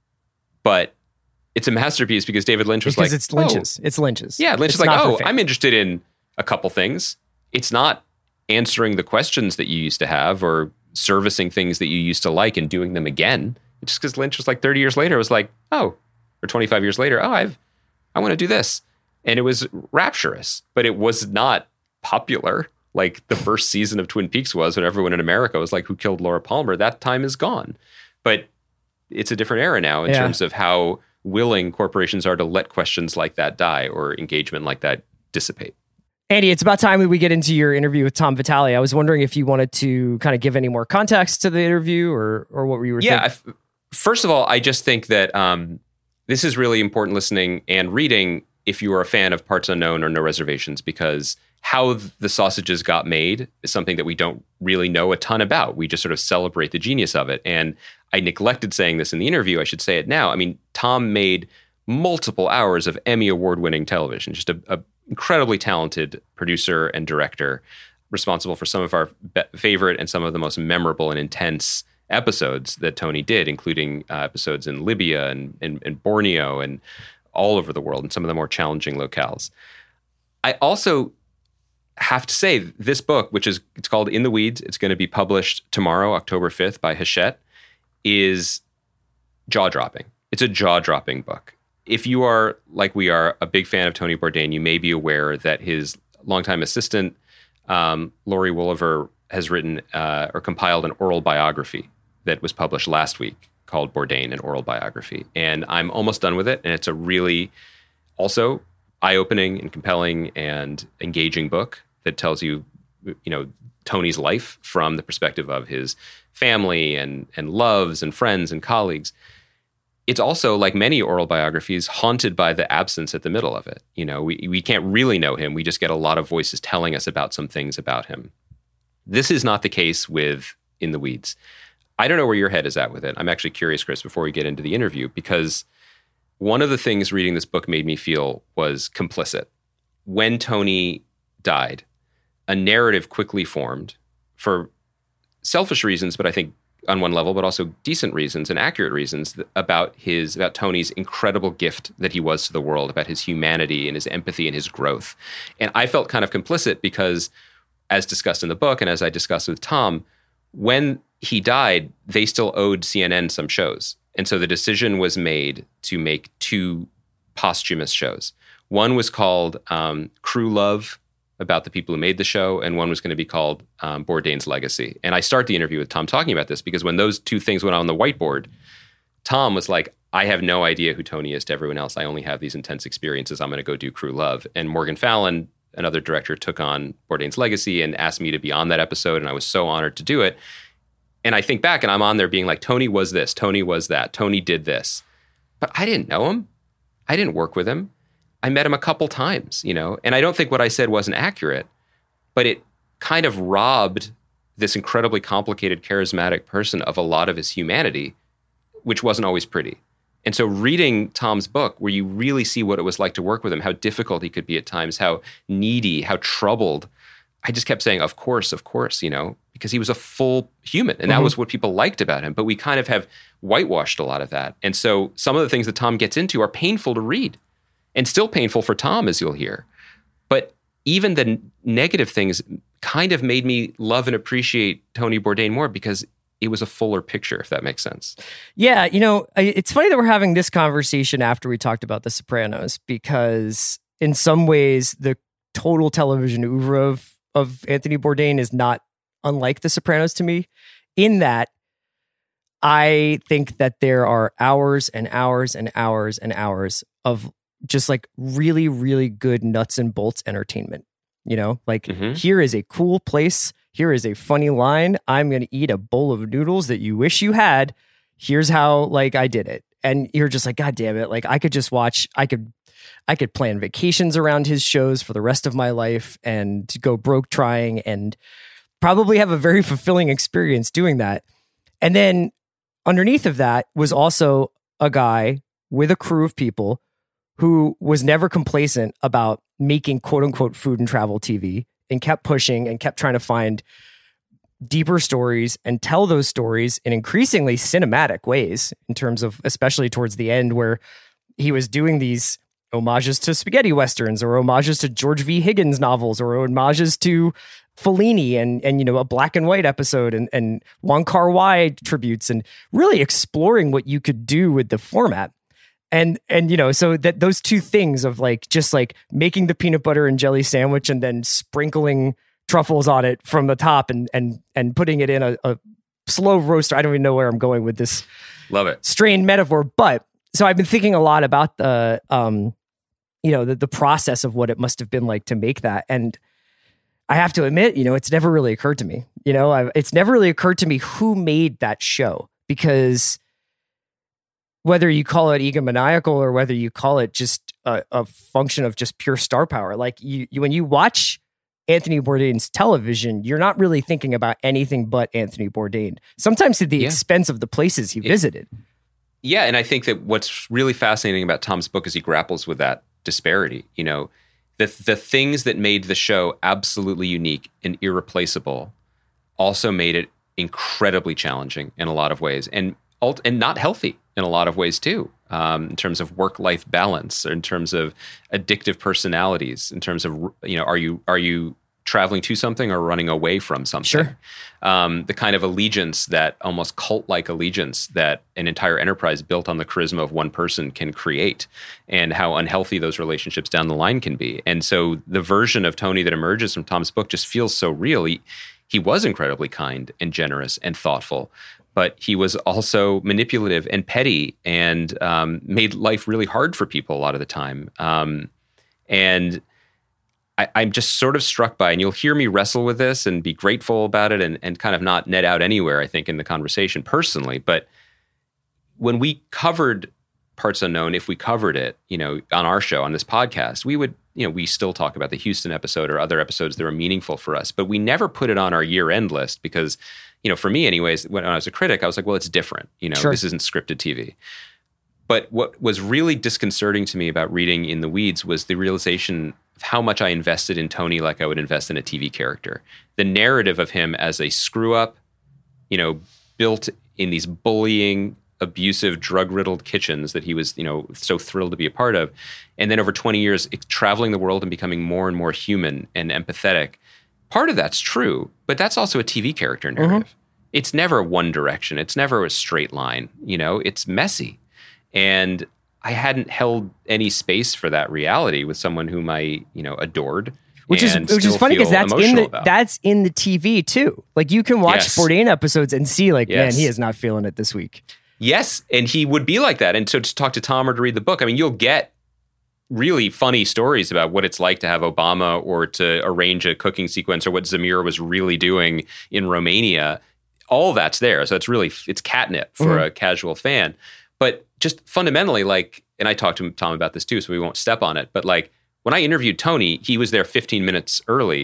but it's a masterpiece because David Lynch was Because like, it's Lynch's. It's Lynch's. Oh. Yeah, Lynch It's is like, not for oh, fans. I'm interested in a couple things. It's not answering the questions that you used to have or servicing things that you used to like and doing them again. It's just because Lynch was like thirty years later, was like, oh, or twenty-five years later, oh, I've, I want to do this. And it was rapturous, but it was not popular like the first season of Twin Peaks was, when everyone in America was like, who killed Laura Palmer? That time is gone. But it's a different era now in Yeah. terms of how willing corporations are to let questions like that die or engagement like that dissipate. Andy, it's about time we get into your interview with Tom Vitale. I was wondering if you wanted to kind of give any more context to the interview, or or what you were Yeah. thinking. I- First of all, I just think that um, this is really important listening and reading if you are a fan of Parts Unknown or No Reservations, because how the sausages got made is something that we don't really know a ton about. We just sort of celebrate the genius of it. And I neglected saying this in the interview. I should say it now. I mean, Tom made multiple hours of Emmy award-winning television, just a, a incredibly talented producer and director, responsible for some of our be- favorite and some of the most memorable and intense episodes that Tony did, including uh, episodes in Libya and, and, and Borneo and all over the world and some of the more challenging locales. I also have to say, this book, which is, it's called In the Weeds, it's going to be published tomorrow, October fifth, by Hachette, is jaw-dropping. It's a jaw-dropping book. If you are, like we are, a big fan of Tony Bourdain, you may be aware that his longtime assistant, um, Laurie Woolever, has written uh, or compiled an oral biography that was published last week called Bourdain, an Oral Biography. And I'm almost done with it. And it's a really also eye-opening and compelling and engaging book that tells you, you know, Tony's life from the perspective of his family and, and loves and friends and colleagues. It's also, like many oral biographies, haunted by the absence at the middle of it. You know, we, we can't really know him. We just get a lot of voices telling us about some things about him. This is not the case with In the Weeds. I don't know where your head is at with it. I'm actually curious, Chris, before we get into the interview, because one of the things reading this book made me feel was complicit. When Tony died, a narrative quickly formed for selfish reasons, but I think on one level, but also decent reasons and accurate reasons about his, about Tony's incredible gift that he was to the world, about his humanity and his empathy and his growth. And I felt kind of complicit because, as discussed in the book and as I discussed with Tom, when he died, they still owed C N N some shows. And so the decision was made to make two posthumous shows. One was called um, Crew Love, about the people who made the show, and one was going to be called um, Bourdain's Legacy. And I start the interview with Tom talking about this because when those two things went on the whiteboard, Tom was like, I have no idea who Tony is to everyone else. I only have these intense experiences. I'm going to go do Crew Love. And Morgan Fallon, another director, took on Bourdain's Legacy and asked me to be on that episode, and I was so honored to do it. And I think back, and I'm on there being like, Tony was this, Tony was that, Tony did this. But I didn't know him. I didn't work with him. I met him a couple times, you know, and I don't think what I said wasn't accurate, but it kind of robbed this incredibly complicated, charismatic person of a lot of his humanity, which wasn't always pretty. And so reading Tom's book, where you really see what it was like to work with him, how difficult he could be at times, how needy, how troubled, I just kept saying, of course, of course, you know, because he was a full human. And that mm-hmm. was what people liked about him. But we kind of have whitewashed a lot of that. And so some of the things that Tom gets into are painful to read, and still painful for Tom, as you'll hear. But even the n- negative things kind of made me love and appreciate Tony Bourdain more, because it was a fuller picture, if that makes sense. Yeah, you know, it's funny that we're having this conversation after we talked about The Sopranos, because in some ways, the total television oeuvre of, of Anthony Bourdain is not unlike The Sopranos to me, in that I think that there are hours and hours and hours and hours of just like really, really good nuts and bolts entertainment. You know, like mm-hmm. here is a cool place. Here is a funny line. I'm going to eat a bowl of noodles that you wish you had. Here's how, like, I did it. And you're just like, God damn it. Like, I could just watch, I could, I could plan vacations around his shows for the rest of my life and go broke trying, and probably have a very fulfilling experience doing that. And then underneath of that was also a guy with a crew of people who was never complacent about making quote unquote food and travel T V, and kept pushing and kept trying to find deeper stories and tell those stories in increasingly cinematic ways, in terms of, especially towards the end, where he was doing these homages to spaghetti westerns, or homages to George V. Higgins novels, or homages to Fellini, and, and, you know, a black and white episode, and, and Wong Kar-wai tributes, and really exploring what you could do with the format. And, and, you know, so that those two things of like, just like making the peanut butter and jelly sandwich and then sprinkling truffles on it from the top, and, and, and putting it in a, a slow roaster. I don't even know where I'm going with this. Love it. Strained metaphor. But so I've been thinking a lot about the, um, you know, the, the process of what it must have been like to make that. And I have to admit, you know, it's never really occurred to me, you know, I've, it's never really occurred to me who made that show, because whether you call it egomaniacal or whether you call it just a, a function of just pure star power, like you, you, when you watch Anthony Bourdain's television, you're not really thinking about anything but Anthony Bourdain, sometimes at the yeah. expense of the places he visited. Yeah. And I think that what's really fascinating about Tom's book is he grapples with that disparity. You know, the, the things that made the show absolutely unique and irreplaceable also made it incredibly challenging in a lot of ways, and and not healthy in a lot of ways too, um, in terms of work-life balance, or in terms of addictive personalities, in terms of, you know, are you are you traveling to something or running away from something? Sure. Um, the kind of allegiance, that almost cult-like allegiance that an entire enterprise built on the charisma of one person can create, and how unhealthy those relationships down the line can be. And so the version of Tony that emerges from Tom's book just feels so real. He, he was incredibly kind and generous and thoughtful, but he was also manipulative and petty, and um, made life really hard for people a lot of the time. Um, and I, I'm just sort of struck by, and you'll hear me wrestle with this and be grateful about it, and, and kind of not net out anywhere, I think, in the conversation personally. But when we covered Parts Unknown, if we covered it, you know, on our show, on this podcast, we would, you know, we still talk about the Houston episode or other episodes that were meaningful for us, but we never put it on our year-end list because, you know, for me anyways, when I was a critic, I was like, well, it's different. You know, sure. This isn't scripted T V. But what was really disconcerting to me about reading In the Weeds was the realization of how much I invested in Tony like I would invest in a T V character. The narrative of him as a screw-up, you know, built in these bullying, abusive, drug-riddled kitchens that he was, you know, so thrilled to be a part of. And then over twenty years, traveling the world and becoming more and more human and empathetic. Part of that's true, but that's also a T V character narrative. Mm-hmm. It's never one direction. It's never a straight line. You know, it's messy. And I hadn't held any space for that reality with someone whom I, you know, adored. Which is which is funny because that's in the about. that's in the T V too. Like you can watch yes. Bourdain episodes and see, like, yes. man, he is not feeling it this week. Yes, and he would be like that. And so to talk to Tom or to read the book, I mean, you'll get really funny stories about what it's like to have Obama or to arrange a cooking sequence or what Zamir was really doing in Romania. All that's there. So it's really, it's catnip for mm-hmm. a casual fan. But just fundamentally, like, and I talked to Tom about this too, so we won't step on it. But like, when I interviewed Tony, he was there fifteen minutes early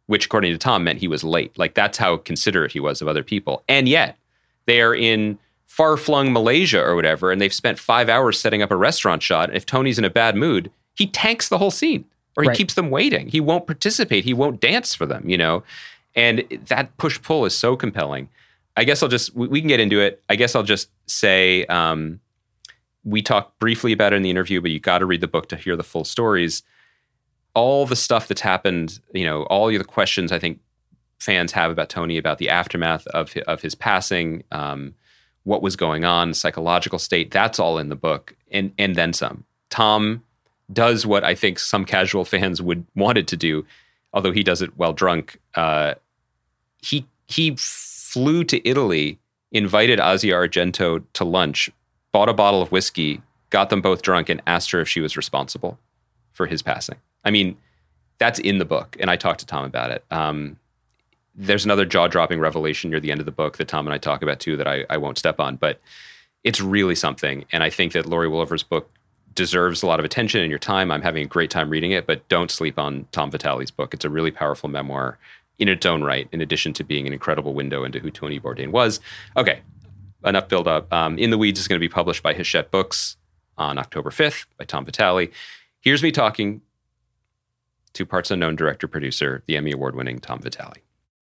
which according to Tom meant he was late. Like that's how considerate he was of other people. And yet they are in far-flung Malaysia or whatever, and they've spent five hours setting up a restaurant shot. If Tony's in a bad mood, he tanks the whole scene, or he Right. keeps them waiting. He won't participate. He won't dance for them, you know? And that push-pull is so compelling. I guess I'll just, we, we can get into it. I guess I'll just say, um, we talked briefly about it in the interview, but you got to read the book to hear the full stories. All the stuff that's happened, you know, all the questions I think fans have about Tony, about the aftermath of, of his passing, um, what was going on, psychological state, that's all in the book, and and then some. Tom does what I think some casual fans would wanted to do, although he does it while drunk. Uh, he he flew to Italy, invited Asia Argento to lunch, bought a bottle of whiskey, got them both drunk, and asked her if she was responsible for his passing. I mean, that's in the book, and I talked to Tom about it. Um, There's another jaw-dropping revelation near the end of the book that Tom and I talk about too that I, I won't step on, but it's really something. And I think that Laurie Woolever's book deserves a lot of attention and your time. I'm having a great time reading it, but don't sleep on Tom Vitale's book. It's a really powerful memoir in its own right, in addition to being an incredible window into who Tony Bourdain was. Okay, enough build up. Um, In the Weeds is going to be published by Hachette Books on October fifth by Tom Vitale. Here's me talking to Parts Unknown director-producer, the Emmy Award-winning Tom Vitale.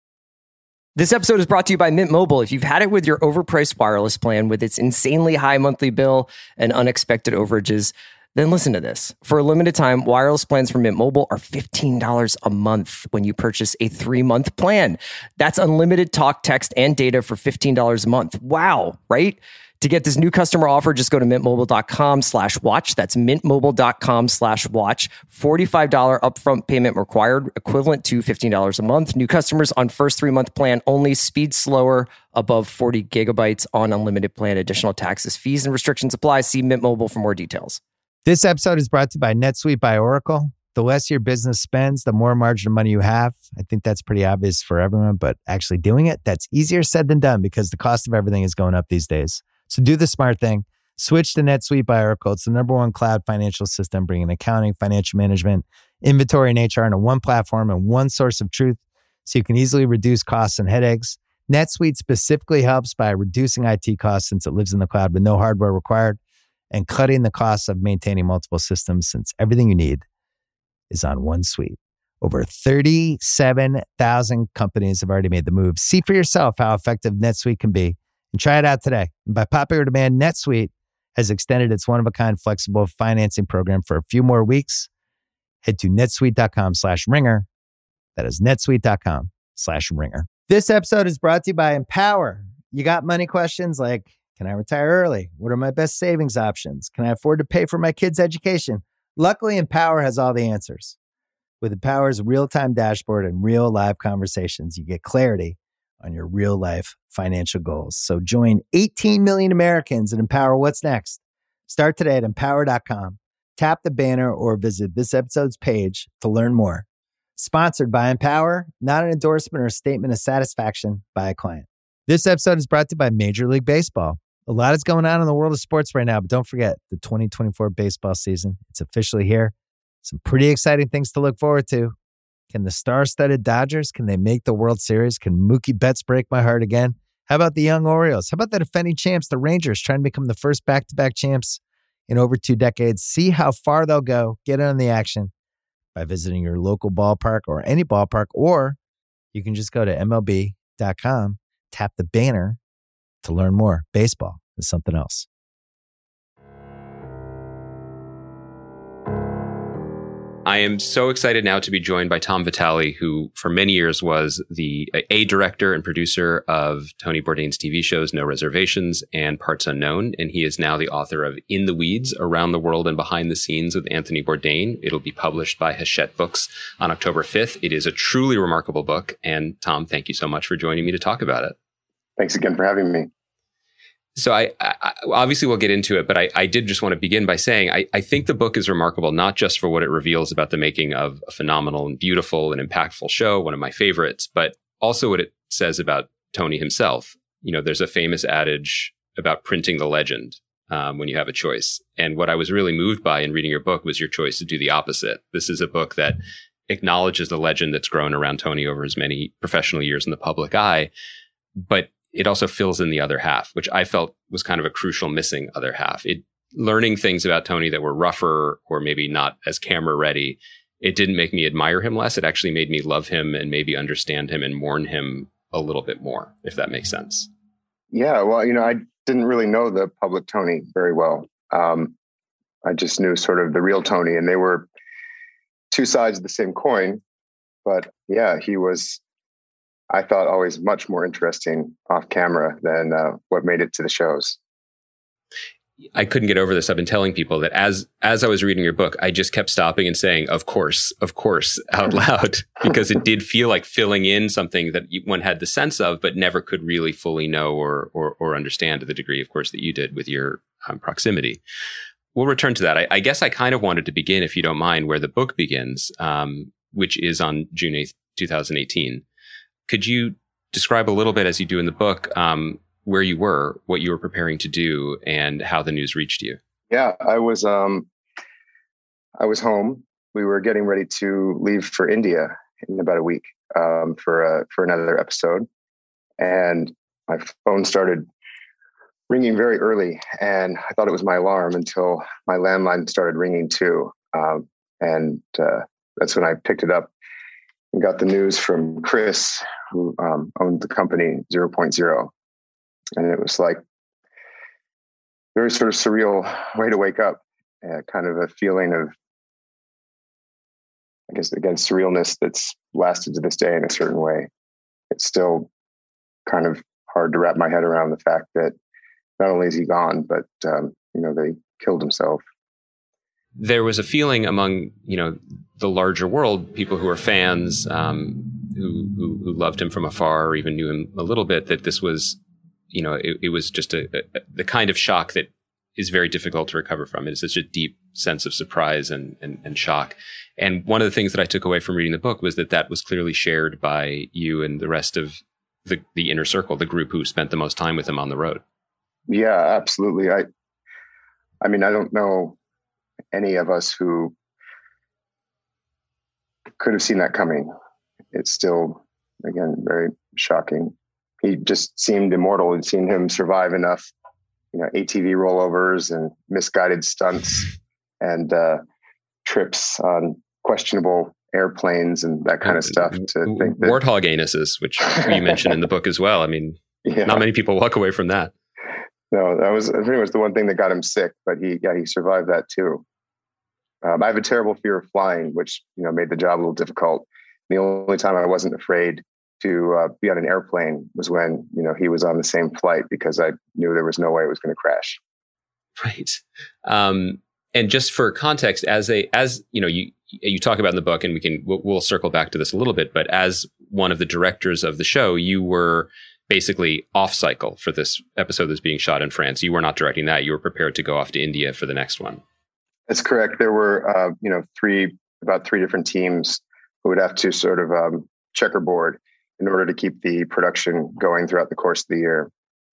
This episode is brought to you by Mint Mobile. If you've had it with your overpriced wireless plan with its insanely high monthly bill and unexpected overages, then listen to this. For a limited time, wireless plans from Mint Mobile are fifteen dollars a month when you purchase a three-month plan. That's unlimited talk, text, and data for fifteen dollars a month. Wow, right? To get this new customer offer, just go to mintmobile.com slash watch. That's mintmobile.com slash watch. forty-five dollars upfront payment required, equivalent to fifteen dollars a month. New customers on first three-month plan only. Speed slower, above forty gigabytes on unlimited plan. Additional taxes, fees, and restrictions apply. See Mint Mobile for more details. This episode is brought to you by NetSuite by Oracle. The less your business spends, the more margin of money you have. I think that's pretty obvious for everyone, but actually doing it, that's easier said than done because the cost of everything is going up these days. So do the smart thing. Switch to NetSuite by Oracle. It's the number one cloud financial system, bringing accounting, financial management, inventory, and H R into one platform and one source of truth so you can easily reduce costs and headaches. NetSuite specifically helps by reducing I T costs since it lives in the cloud with no hardware required and cutting the costs of maintaining multiple systems since everything you need is on one suite. Over thirty-seven thousand companies have already made the move. See for yourself how effective NetSuite can be and try it out today. And by popular demand, NetSuite has extended its one-of-a-kind flexible financing program for a few more weeks. Head to netsuite.com slash ringer. That is netsuite.com slash ringer. This episode is brought to you by Empower. You got money questions like, can I retire early? What are my best savings options? Can I afford to pay for my kids' education? Luckily, Empower has all the answers. With Empower's real-time dashboard and real live conversations, you get clarity on your real-life financial goals. So join eighteen million Americans and Empower what's next. Start today at empower dot com. Tap the banner or visit this episode's page to learn more. Sponsored by Empower, not an endorsement or a statement of satisfaction by a client. This episode is brought to you by Major League Baseball. A lot is going on in the world of sports right now, but don't forget the twenty twenty-four baseball season. It's officially here. Some pretty exciting things to look forward to. Can the star-studded Dodgers, can they make the World Series? Can Mookie Betts break my heart again? How about the young Orioles? How about the defending champs, the Rangers, trying to become the first back-to-back champs in over two decades? See how far they'll go. Get in on the action by visiting your local ballpark or any ballpark, or you can just go to M L B dot com, tap the banner to learn more. Baseball is something else. I am so excited now to be joined by Tom Vitale, who for many years was the a director and producer of Tony Bourdain's T V shows No Reservations and Parts Unknown. And he is now the author of In the Weeds, Around the World and Behind the Scenes with Anthony Bourdain. It'll be published by Hachette Books on October fifth. It is a truly remarkable book. And Tom, thank you so much for joining me to talk about it. Thanks again for having me. So I, I obviously we'll get into it, but I, I did just want to begin by saying I, I think the book is remarkable, not just for what it reveals about the making of a phenomenal and beautiful and impactful show, one of my favorites, but also what it says about Tony himself. You know, there's a famous adage about printing the legend um, when you have a choice. And what I was really moved by in reading your book was your choice to do the opposite. This is a book that acknowledges the legend that's grown around Tony over his many professional years in the public eye, but it also fills in the other half, which I felt was kind of a crucial missing other half. It learning things about Tony that were rougher or maybe not as camera ready. It didn't make me admire him less. It actually made me love him and maybe understand him and mourn him a little bit more, if that makes sense. Yeah, well, you know, I didn't really know the public Tony very well. Um, I just knew sort of the real Tony, and they were two sides of the same coin. But yeah, he was, I thought, always much more interesting off camera than uh, what made it to the shows. I couldn't get over this. I've been telling people that as as I was reading your book, I just kept stopping and saying, of course, of course, out loud, because it did feel like filling in something that one had the sense of, but never could really fully know or or, or understand to the degree, of course, that you did with your um, proximity. We'll return to that. I, I guess I kind of wanted to begin, if you don't mind, where the book begins, um, which is on June eighth, twenty eighteen. Could you describe a little bit, as you do in the book, um, where you were, what you were preparing to do, and how the news reached you? Yeah, I was um, I was home. We were getting ready to leave for India in about a week um, for a, for another episode, and my phone started ringing very early, and I thought it was my alarm until my landline started ringing too, um, and uh, that's when I picked it up and got the news from Chris, who um, owned the company zero point zero. And it was like very sort of surreal way to wake up, uh, kind of a feeling of, I guess, again, surrealness that's lasted to this day in a certain way. It's still kind of hard to wrap my head around the fact that not only is he gone, but, um, you know, they killed himself. There was a feeling among, you know, the larger world, people who are fans, um, who, who, who loved him from afar or even knew him a little bit, that this was, you know, it, it was just a, a the kind of shock that is very difficult to recover from. It is such a deep sense of surprise and, and and shock. And one of the things that I took away from reading the book was that that was clearly shared by you and the rest of the the inner circle, the group who spent the most time with him on the road. Yeah, absolutely. I, I mean, I don't know any of us who could have seen that coming. It's still, again, very shocking. He just seemed immortal. I'd seen him survive enough, you know, A T V rollovers and misguided stunts and uh, trips on questionable airplanes and that kind of stuff to think that warthog anuses, which you mentioned in the book as well. I mean, yeah. Not many people walk away from that. No, that was pretty much the one thing that got him sick, but he, yeah, he survived that too. Um, I have a terrible fear of flying, which, you know, made the job a little difficult. The only time I wasn't afraid to uh, be on an airplane was when, you know, he was on the same flight, because I knew there was no way it was going to crash. Right. Um, and just for context, as a, as, you know, you, you talk about in the book, and we can, we'll, we'll circle back to this a little bit, but as one of the directors of the show, you were basically off cycle for this episode that's being shot in France. You were not directing that. You were prepared to go off to India for the next one. That's correct. There were, uh, you know, three, about three different teams who would have to sort of um, checkerboard in order to keep the production going throughout the course of the year.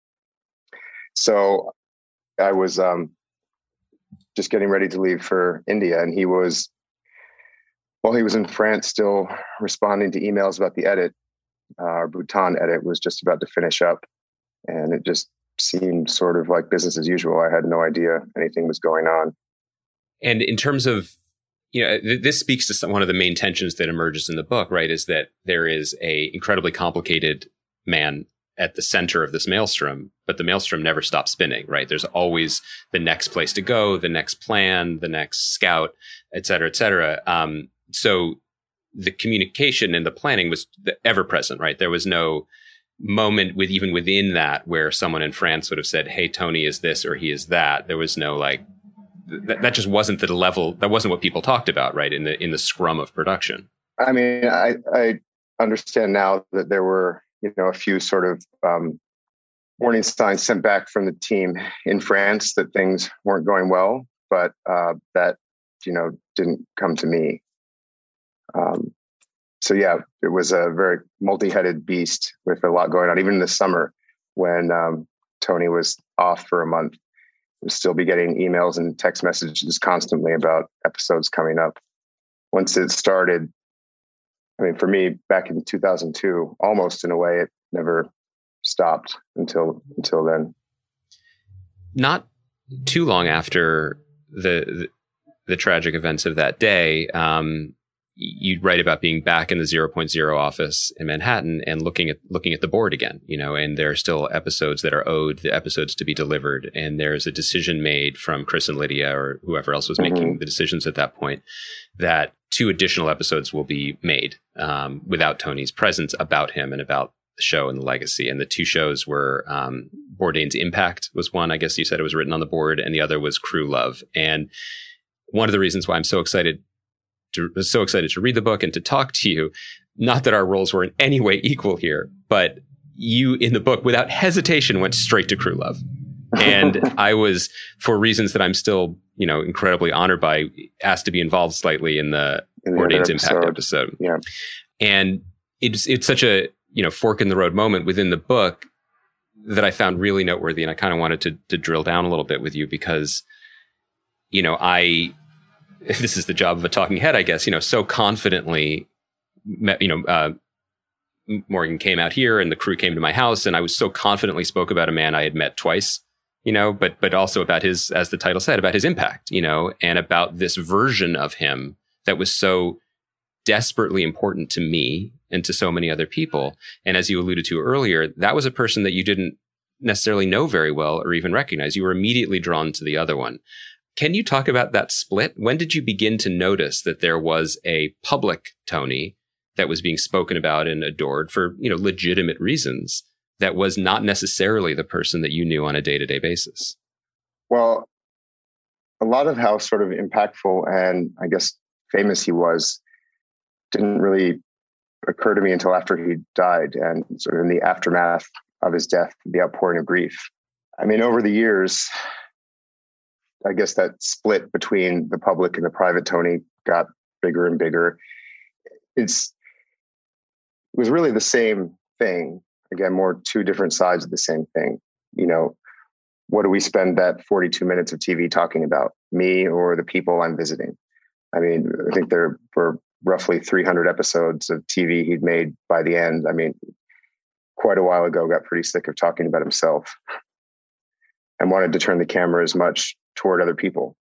So I was um, just getting ready to leave for India, and he was, while he was in France, still responding to emails about the edit. Uh, our Bhutan edit was just about to finish up, and it just seemed sort of like business as usual. I had no idea anything was going on. And in terms of, you know, th- this speaks to some, one of the main tensions that emerges in the book, right, is that there is a incredibly complicated man at the center of this maelstrom, but the maelstrom never stops spinning, right? There's always the next place to go, the next plan, the next scout, et cetera, et cetera. Um, so the communication and the planning was ever present, right? There was no moment with even within that where someone in France would have said, hey, Tony is this or he is that. There was no like, That, that just wasn't the level. That wasn't what people talked about, right? In the in the scrum of production. I mean, I, I understand now that there were, you know, a few sort of um, warning signs sent back from the team in France that things weren't going well, but uh, that, you know, didn't come to me. Um, so yeah, it was a very multi-headed beast with a lot going on. Even in the summer, when um, Tony was off for a month, we'll still be getting emails and text messages constantly about episodes coming up. Once it started, I mean, for me, back in two thousand two, almost in a way, it never stopped until until then. Not too long after the the, the tragic events of that day, um, you'd write about being back in the zero point zero office in Manhattan and looking at looking at the board again, you know, and there are still episodes that are owed, the episodes to be delivered. And there's a decision made from Chris and Lydia or whoever else was mm-hmm. making the decisions at that point that two additional episodes will be made um, without Tony's presence about him and about the show and the legacy. And the two shows were um, Bourdain's Impact was one, I guess you said it was written on the board, and the other was Crew Love. And one of the reasons why I'm so excited to, so excited to read the book and to talk to you, not that our roles were in any way equal here, but you in the book without hesitation went straight to Crew Love. And I was, for reasons that I'm still, you know, incredibly honored by, asked to be involved slightly in the Bourdain's Impact episode. Yeah. And it's, it's such a, you know, fork in the road moment within the book that I found really noteworthy. And I kind of wanted to, to drill down a little bit with you because, you know, I, this is the job of a talking head, I guess, you know, so confidently, met, you know, uh, Morgan came out here and the crew came to my house and I was so confidently spoke about a man I had met twice, you know, but, but also about his, as the title said, about his impact, you know, and about this version of him that was so desperately important to me and to so many other people. And as you alluded to earlier, that was a person that you didn't necessarily know very well or even recognize. You were immediately drawn to the other one. Can you talk about that split? When did you begin to notice that there was a public Tony that was being spoken about and adored for, you know, legitimate reasons that was not necessarily the person that you knew on a day-to-day basis? Well, a lot of how sort of impactful and I guess famous he was didn't really occur to me until after he died and sort of in the aftermath of his death, the outpouring of grief. I mean, over the years, I guess that split between the public and the private Tony got bigger and bigger. It's, it was really the same thing. Again, more two different sides of the same thing. You know, what do we spend that forty-two minutes of T V talking about? Me or the people I'm visiting? I mean, I think there were roughly three hundred episodes of T V he'd made by the end. I mean, quite a while ago, got pretty sick of talking about himself and wanted to turn the camera as much toward other people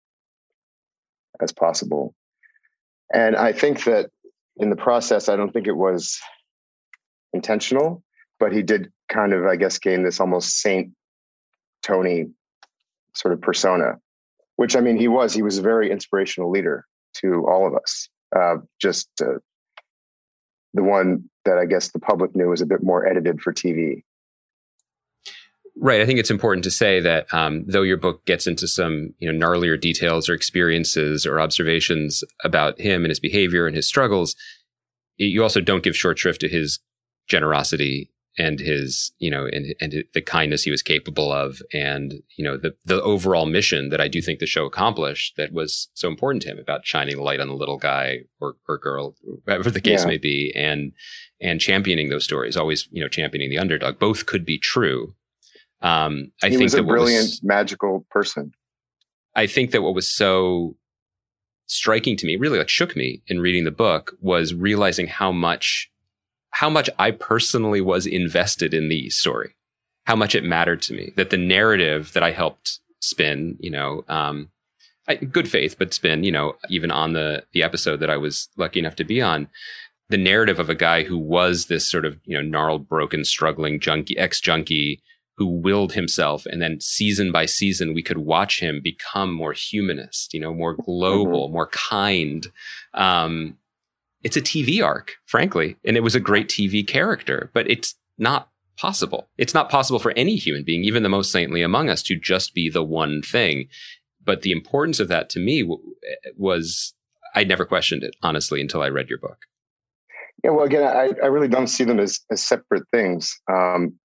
as possible. And I think that in the process, I don't think it was intentional, but he did kind of, I guess, gain this almost Saint Tony sort of persona, which, I mean, he was, he was a very inspirational leader to all of us. Uh, just uh, the one that I guess the public knew was a bit more edited for T V. Right. I think it's important to say that um, though your book gets into some, you know, gnarlier details or experiences or observations about him and his behavior and his struggles, you also don't give short shrift to his generosity and his, you know, and, and the kindness he was capable of, and, you know, the, the overall mission that I do think the show accomplished that was so important to him about shining the light on the little guy or, or girl, whatever the case yeah. may be, and, and championing those stories, always, you know, championing the underdog. Both could be true. Um, I he think was a that brilliant, was, magical person. I think that what was so striking to me, really like shook me in reading the book, was realizing how much how much I personally was invested in the story, how much it mattered to me, that the narrative that I helped spin, you know, um, I, good faith, but spin, you know, even on the, the episode that I was lucky enough to be on, the narrative of a guy who was this sort of, you know, gnarled, broken, struggling junkie, ex-junkie who willed himself. And then season by season, we could watch him become more humanist, you know, more global, mm-hmm. more kind. Um, It's a T V arc, frankly, and it was a great T V character, but it's not possible. It's not possible for any human being, even the most saintly among us, to just be the one thing. But the importance of that to me w- was, I never questioned it, honestly, until I read your book. Yeah, well, again, I, I really don't see them as, as separate things. Um,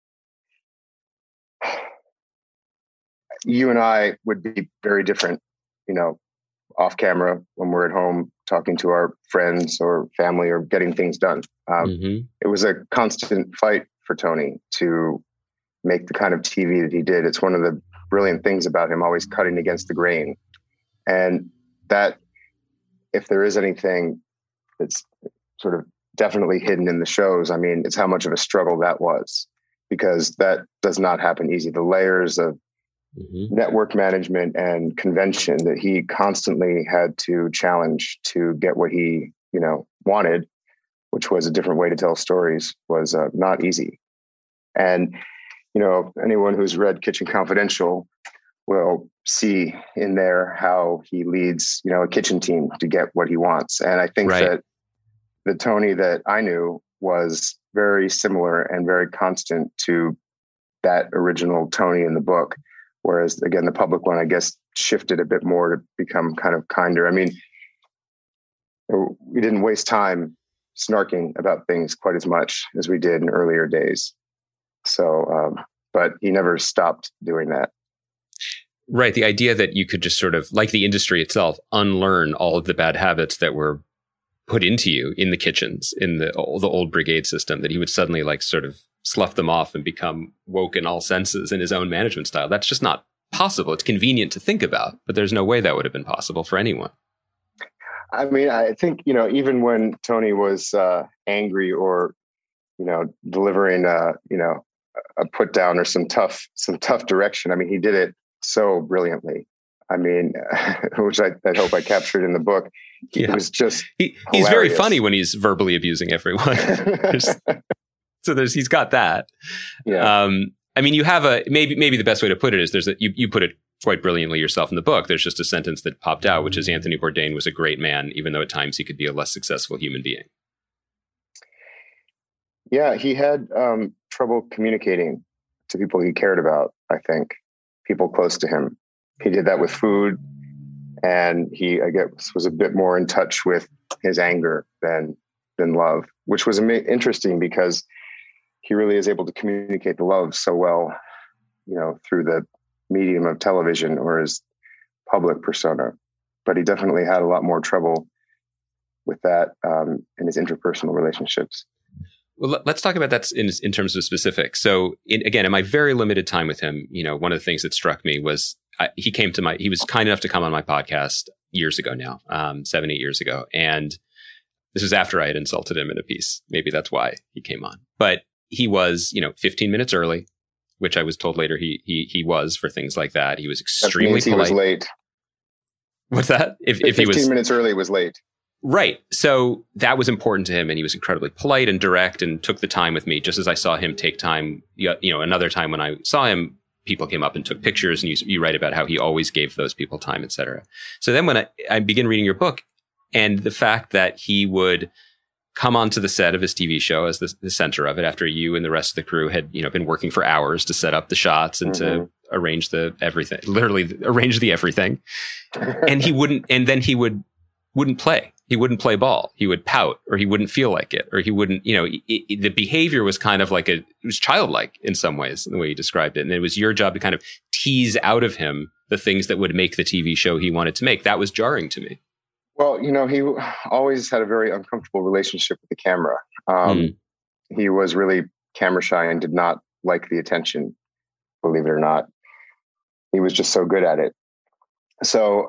you and I would be very different, you know, off camera when we're at home talking to our friends or family or getting things done. Um, mm-hmm. It was a constant fight for Tony to make the kind of T V that he did. It's one of the brilliant things about him, always cutting against the grain. And that, if there is anything that's sort of definitely hidden in the shows. I mean, it's how much of a struggle that was, because that does not happen easy. The layers of mm-hmm. network management and convention that he constantly had to challenge to get what he, you know, wanted, which was a different way to tell stories, was uh, not easy. And, you know, anyone who's read Kitchen Confidential will see in there how he leads, you know, a kitchen team to get what he wants. And I think right. that the Tony that I knew was very similar and very constant to that original Tony in the book. Whereas again, the public one, I guess, shifted a bit more to become kind of kinder. I mean, we didn't waste time snarking about things quite as much as we did in earlier days. So, um, but he never stopped doing that. Right. The idea that you could just sort of, like the industry itself, unlearn all of the bad habits that were put into you in the kitchens, in the, the old brigade system, that he would suddenly like sort of slough them off and become woke in all senses in his own management style. That's just not possible. It's convenient to think about, but there's no way that would have been possible for anyone. I mean, I think, you know, even when Tony was uh, angry or, you know, delivering, uh, you know, a put down or some tough, some tough direction, I mean, he did it so brilliantly. I mean, which I, I hope I captured in the book. He yeah. was just he, he's very funny when he's verbally abusing everyone. there's, so there's he's got that. Yeah. Um, I mean, you have a maybe maybe the best way to put it is there's a, you you put it quite brilliantly yourself in the book. There's just a sentence that popped out, which is Anthony Bourdain was a great man, even though at times he could be a less successful human being. Yeah, he had um, trouble communicating to people he cared about. I think people close to him. He did that with food, and he, I guess, was a bit more in touch with his anger than than love, which was interesting because he really is able to communicate the love so well, you know, through the medium of television or his public persona. But he definitely had a lot more trouble with that um, in his interpersonal relationships. Well, let's talk about that in, in terms of specifics. So in, again, in my very limited time with him, you know, one of the things that struck me was I, he came to my, he was kind enough to come on my podcast years ago now, um, seven, eight years ago. And this was after I had insulted him in a piece. Maybe that's why he came on. But he was, you know, fifteen minutes early, which I was told later he he he was for things like that. He was extremely that means he polite. was late. What's that? If, if he was fifteen minutes early, was late. Right. So that was important to him, and he was incredibly polite and direct and took the time with me, just as I saw him take time. You know, another time when I saw him, people came up and took pictures, and you, you write about how he always gave those people time, et cetera. So then when I, I begin reading your book, and the fact that he would come onto the set of his T V show as the, the center of it after you and the rest of the crew had, you know, been working for hours to set up the shots and mm-hmm. to arrange the everything, literally arrange the everything. And he wouldn't, and then he would, wouldn't play. He wouldn't play ball. He would pout, or he wouldn't feel like it, or he wouldn't, you know, it, it, the behavior was kind of like a, it was childlike in some ways, in the way he described it. And it was your job to kind of tease out of him the things that would make the T V show he wanted to make. That was jarring to me. Well, you know, he always had a very uncomfortable relationship with the camera. Um, mm. He was really camera shy and did not like the attention, believe it or not. He was just so good at it. So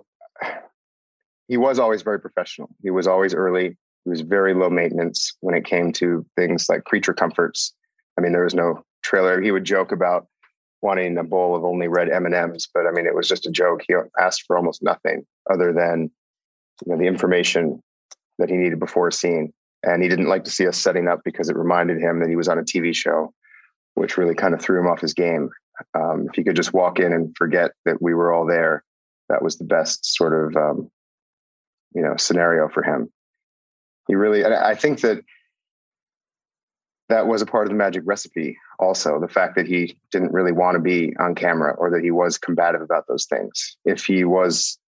he was always very professional. He was always early. He was very low maintenance when it came to things like creature comforts. I mean, there was no trailer. He would joke about wanting a bowl of only red M and M's, but I mean, it was just a joke. He asked for almost nothing other than, you know, the information that he needed before a scene. And he didn't like to see us setting up because it reminded him that he was on a T V show, which really kind of threw him off his game. Um, if he could just walk in and forget that we were all there, that was the best sort of, um, you know, scenario for him. He really, and I think that that was a part of the magic recipe. Also, the fact that he didn't really want to be on camera, or that he was combative about those things. If he was,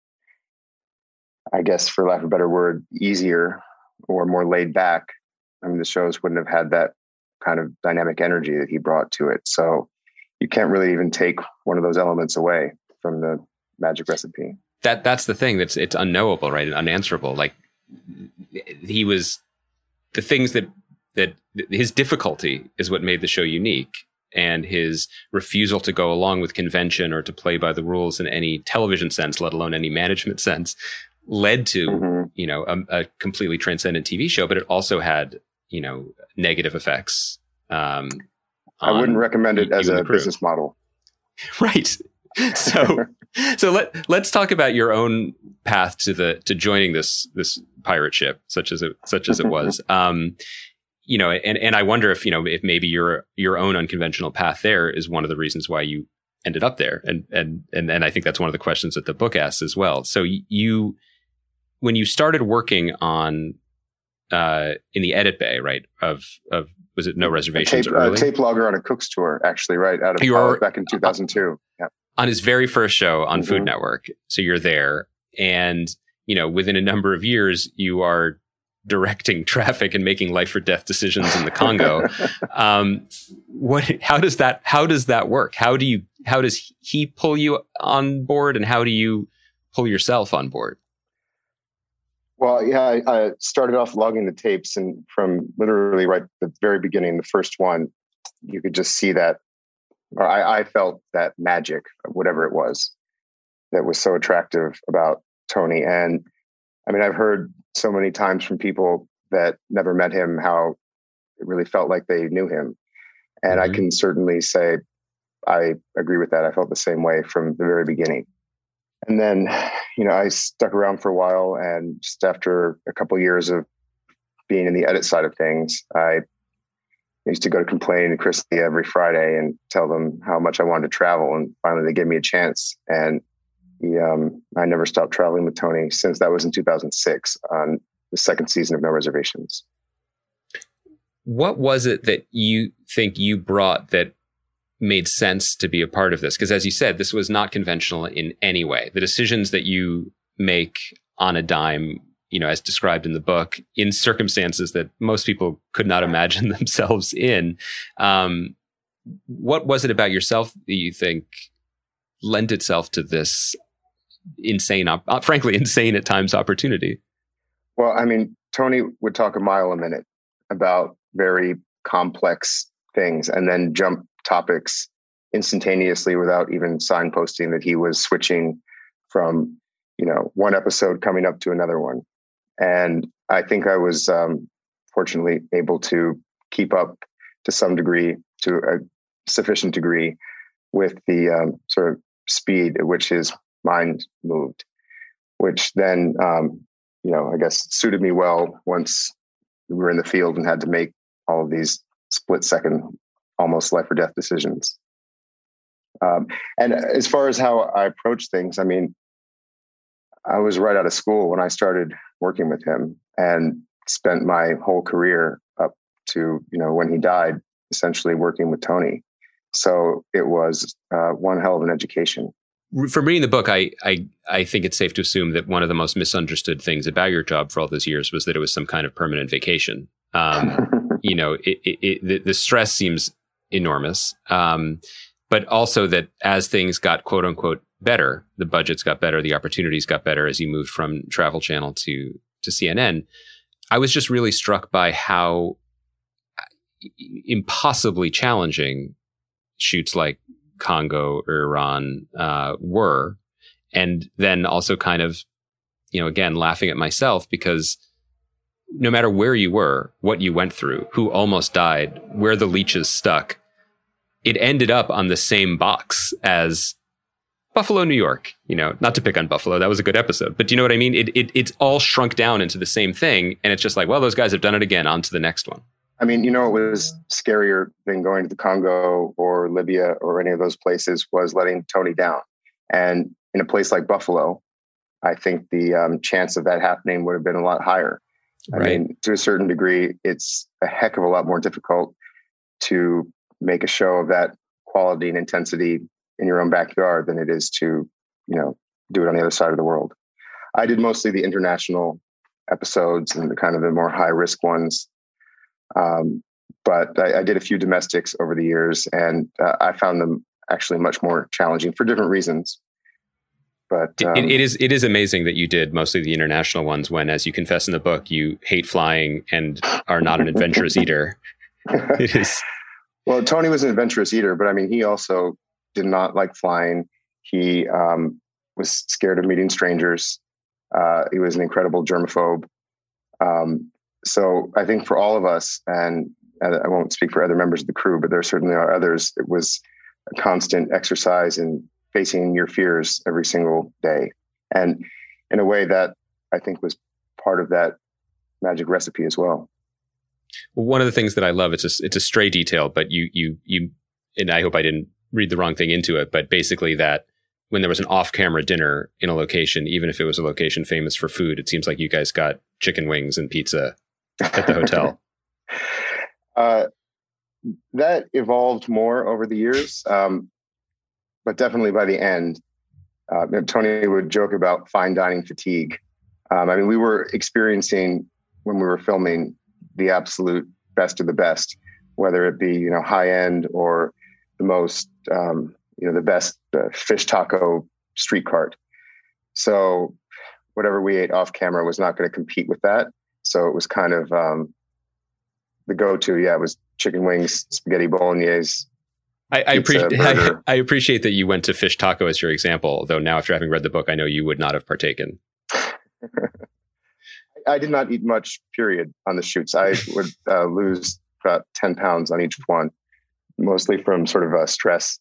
I guess, for lack of a better word, easier or more laid back, I mean, the shows wouldn't have had that kind of dynamic energy that he brought to it. So you can't really even take one of those elements away from the magic recipe. That that's the thing. That's it's unknowable, right? And unanswerable. Like he was the things that that his difficulty is what made the show unique, and his refusal to go along with convention or to play by the rules in any television sense, let alone any management sense, led to, Mm-hmm. you know, a, a completely transcendent T V show, but it also had, you know, negative effects. Um, I wouldn't on recommend it you as and a the crew. business model. Right. So, so let let's talk about your own path to the to joining this this pirate ship, such as it such as it was. Um, you know, and and I wonder if you know if maybe your your own unconventional path there is one of the reasons why you ended up there, and and and and I think that's one of the questions that the book asks as well. So you, when you started working on uh, in the edit bay, right? Of of was it No Reservations? A tape, early? uh, tape logger on a Cook's tour, actually, right out of You college are- back in two thousand two. Yeah. On his very first show on Food Mhm. Network. So you're there, and you know, within a number of years, you are directing traffic and making life or death decisions in the Congo. um, what? How does that? How does that work? How do you? How does he pull you on board, and how do you pull yourself on board? Well, yeah, I, I started off logging the tapes, and from literally right at the very beginning, the first one, you could just see that, or I, I felt that magic, whatever it was, that was so attractive about Tony. And I mean, I've heard so many times from people that never met him how it really felt like they knew him. And Mm-hmm. I can certainly say I agree with that. I felt the same way from the very beginning. And then, you know, I stuck around for a while, and just after a couple of years of being in the edit side of things, I used to go to complain to Christy every Friday and tell them how much I wanted to travel. And finally they gave me a chance. And he, um, I never stopped traveling with Tony since that was in two thousand six on the second season of No Reservations. What was it that you think you brought that made sense to be a part of this? Because as you said, this was not conventional in any way. The decisions that you make on a dime, you know, as described in the book, in circumstances that most people could not imagine themselves in. Um, what was it about yourself that you think lent itself to this insane, op- uh, frankly, insane at times opportunity? Well, I mean, Tony would talk a mile a minute about very complex things and then jump topics instantaneously without even signposting that he was switching from, you know, one episode coming up to another one. And I think I was um, fortunately able to keep up to some degree, to a sufficient degree, with the um, sort of speed at which his mind moved, which then, um, you know, I guess suited me well once we were in the field and had to make all of these split second, almost life or death decisions. Um, and as far as how I approach things, I mean, I was right out of school when I started working with him, and spent my whole career up to, you know, when he died, essentially working with Tony. So it was uh, one hell of an education. From reading the book, I, I I think it's safe to assume that one of the most misunderstood things about your job for all those years was that it was some kind of permanent vacation. Um, you know, it, it, it, the, the stress seems enormous, um, but also that as things got quote unquote better, the budgets got better, the opportunities got better as you moved from Travel Channel to to C N N. I was just really struck by how impossibly challenging shoots like Congo or Iran uh, were. And then also kind of, you know, again, laughing at myself, because no matter where you were, what you went through, who almost died, where the leeches stuck, it ended up on the same box as Buffalo, New York. You know, not to pick on Buffalo, that was a good episode, but do you know what I mean? It, it It's all shrunk down into the same thing. And it's just like, well, those guys have done it again, on to the next one. I mean, you know, it was scarier than going to the Congo or Libya or any of those places was letting Tony down. And in a place like Buffalo, I think the um, chance of that happening would have been a lot higher. I Right. mean, to a certain degree, it's a heck of a lot more difficult to make a show of that quality and intensity in your own backyard than it is to, you know, do it on the other side of the world. I did mostly the international episodes and the kind of the more high risk ones. Um, but I, I did a few domestics over the years, and uh, I found them actually much more challenging for different reasons. But um, it, it is it is amazing that you did mostly the international ones when, as you confess in the book, you hate flying and are not an adventurous eater. It is. Well, Tony was an adventurous eater, but I mean, he also did not like flying. He um, was scared of meeting strangers. Uh, he was an incredible germaphobe. Um, so I think for all of us, and I won't speak for other members of the crew, but there certainly are others, it was a constant exercise in facing your fears every single day. And in a way that I think was part of that magic recipe as well. Well, one of the things that I love, it's a, it's a stray detail, but you, you, you, and I hope I didn't read the wrong thing into it, but basically that when there was an off-camera dinner in a location, even if it was a location famous for food, it seems like you guys got chicken wings and pizza at the hotel. uh, that evolved more over the years. Um, but definitely by the end, uh, Tony would joke about fine dining fatigue. Um, I mean, we were experiencing when we were filming the absolute best of the best, whether it be, you know, high end or the most, um, you know, the best uh, fish taco street cart. So whatever we ate off camera was not going to compete with that. So it was kind of um, the go-to. Yeah, it was chicken wings, spaghetti bolognese. I, I appreciate. I, I appreciate that you went to fish taco as your example. Though now, after having read the book, I know you would not have partaken. I did not eat much. Period. On the shoots, I would uh, lose about ten pounds on each one, mostly from sort of uh, stress.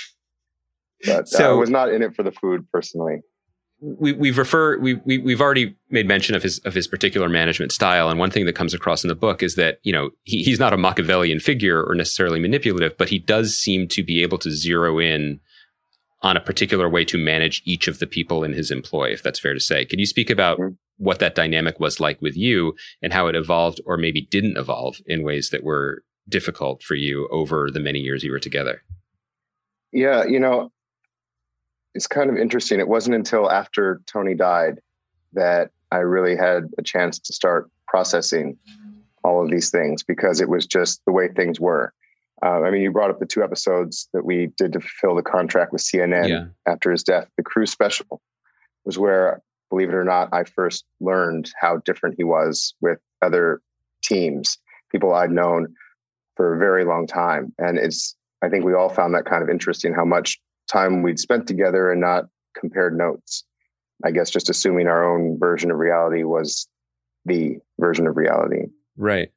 But so, uh, I was not in it for the food personally. We, we've refer we, we we've already made mention of his of his particular management style, and one thing that comes across in the book is that, you know, he, he's not a Machiavellian figure or necessarily manipulative, but he does seem to be able to zero in on a particular way to manage each of the people in his employ, if that's fair to say. Can you speak about mm-hmm. what that dynamic was like with you and how it evolved or maybe didn't evolve in ways that were difficult for you over the many years you were together? Yeah, you know, it's kind of interesting. It wasn't until after Tony died that I really had a chance to start processing all of these things, because it was just the way things were. Uh, I mean, you brought up the two episodes that we did to fulfill the contract with C N N yeah. after his death. The Crew Special was where, believe it or not, I first learned how different he was with other teams, people I'd known for a very long time. And it's, I think we all found that kind of interesting, how much time we'd spent together and not compared notes. I guess just assuming our own version of reality was the version of reality. Right.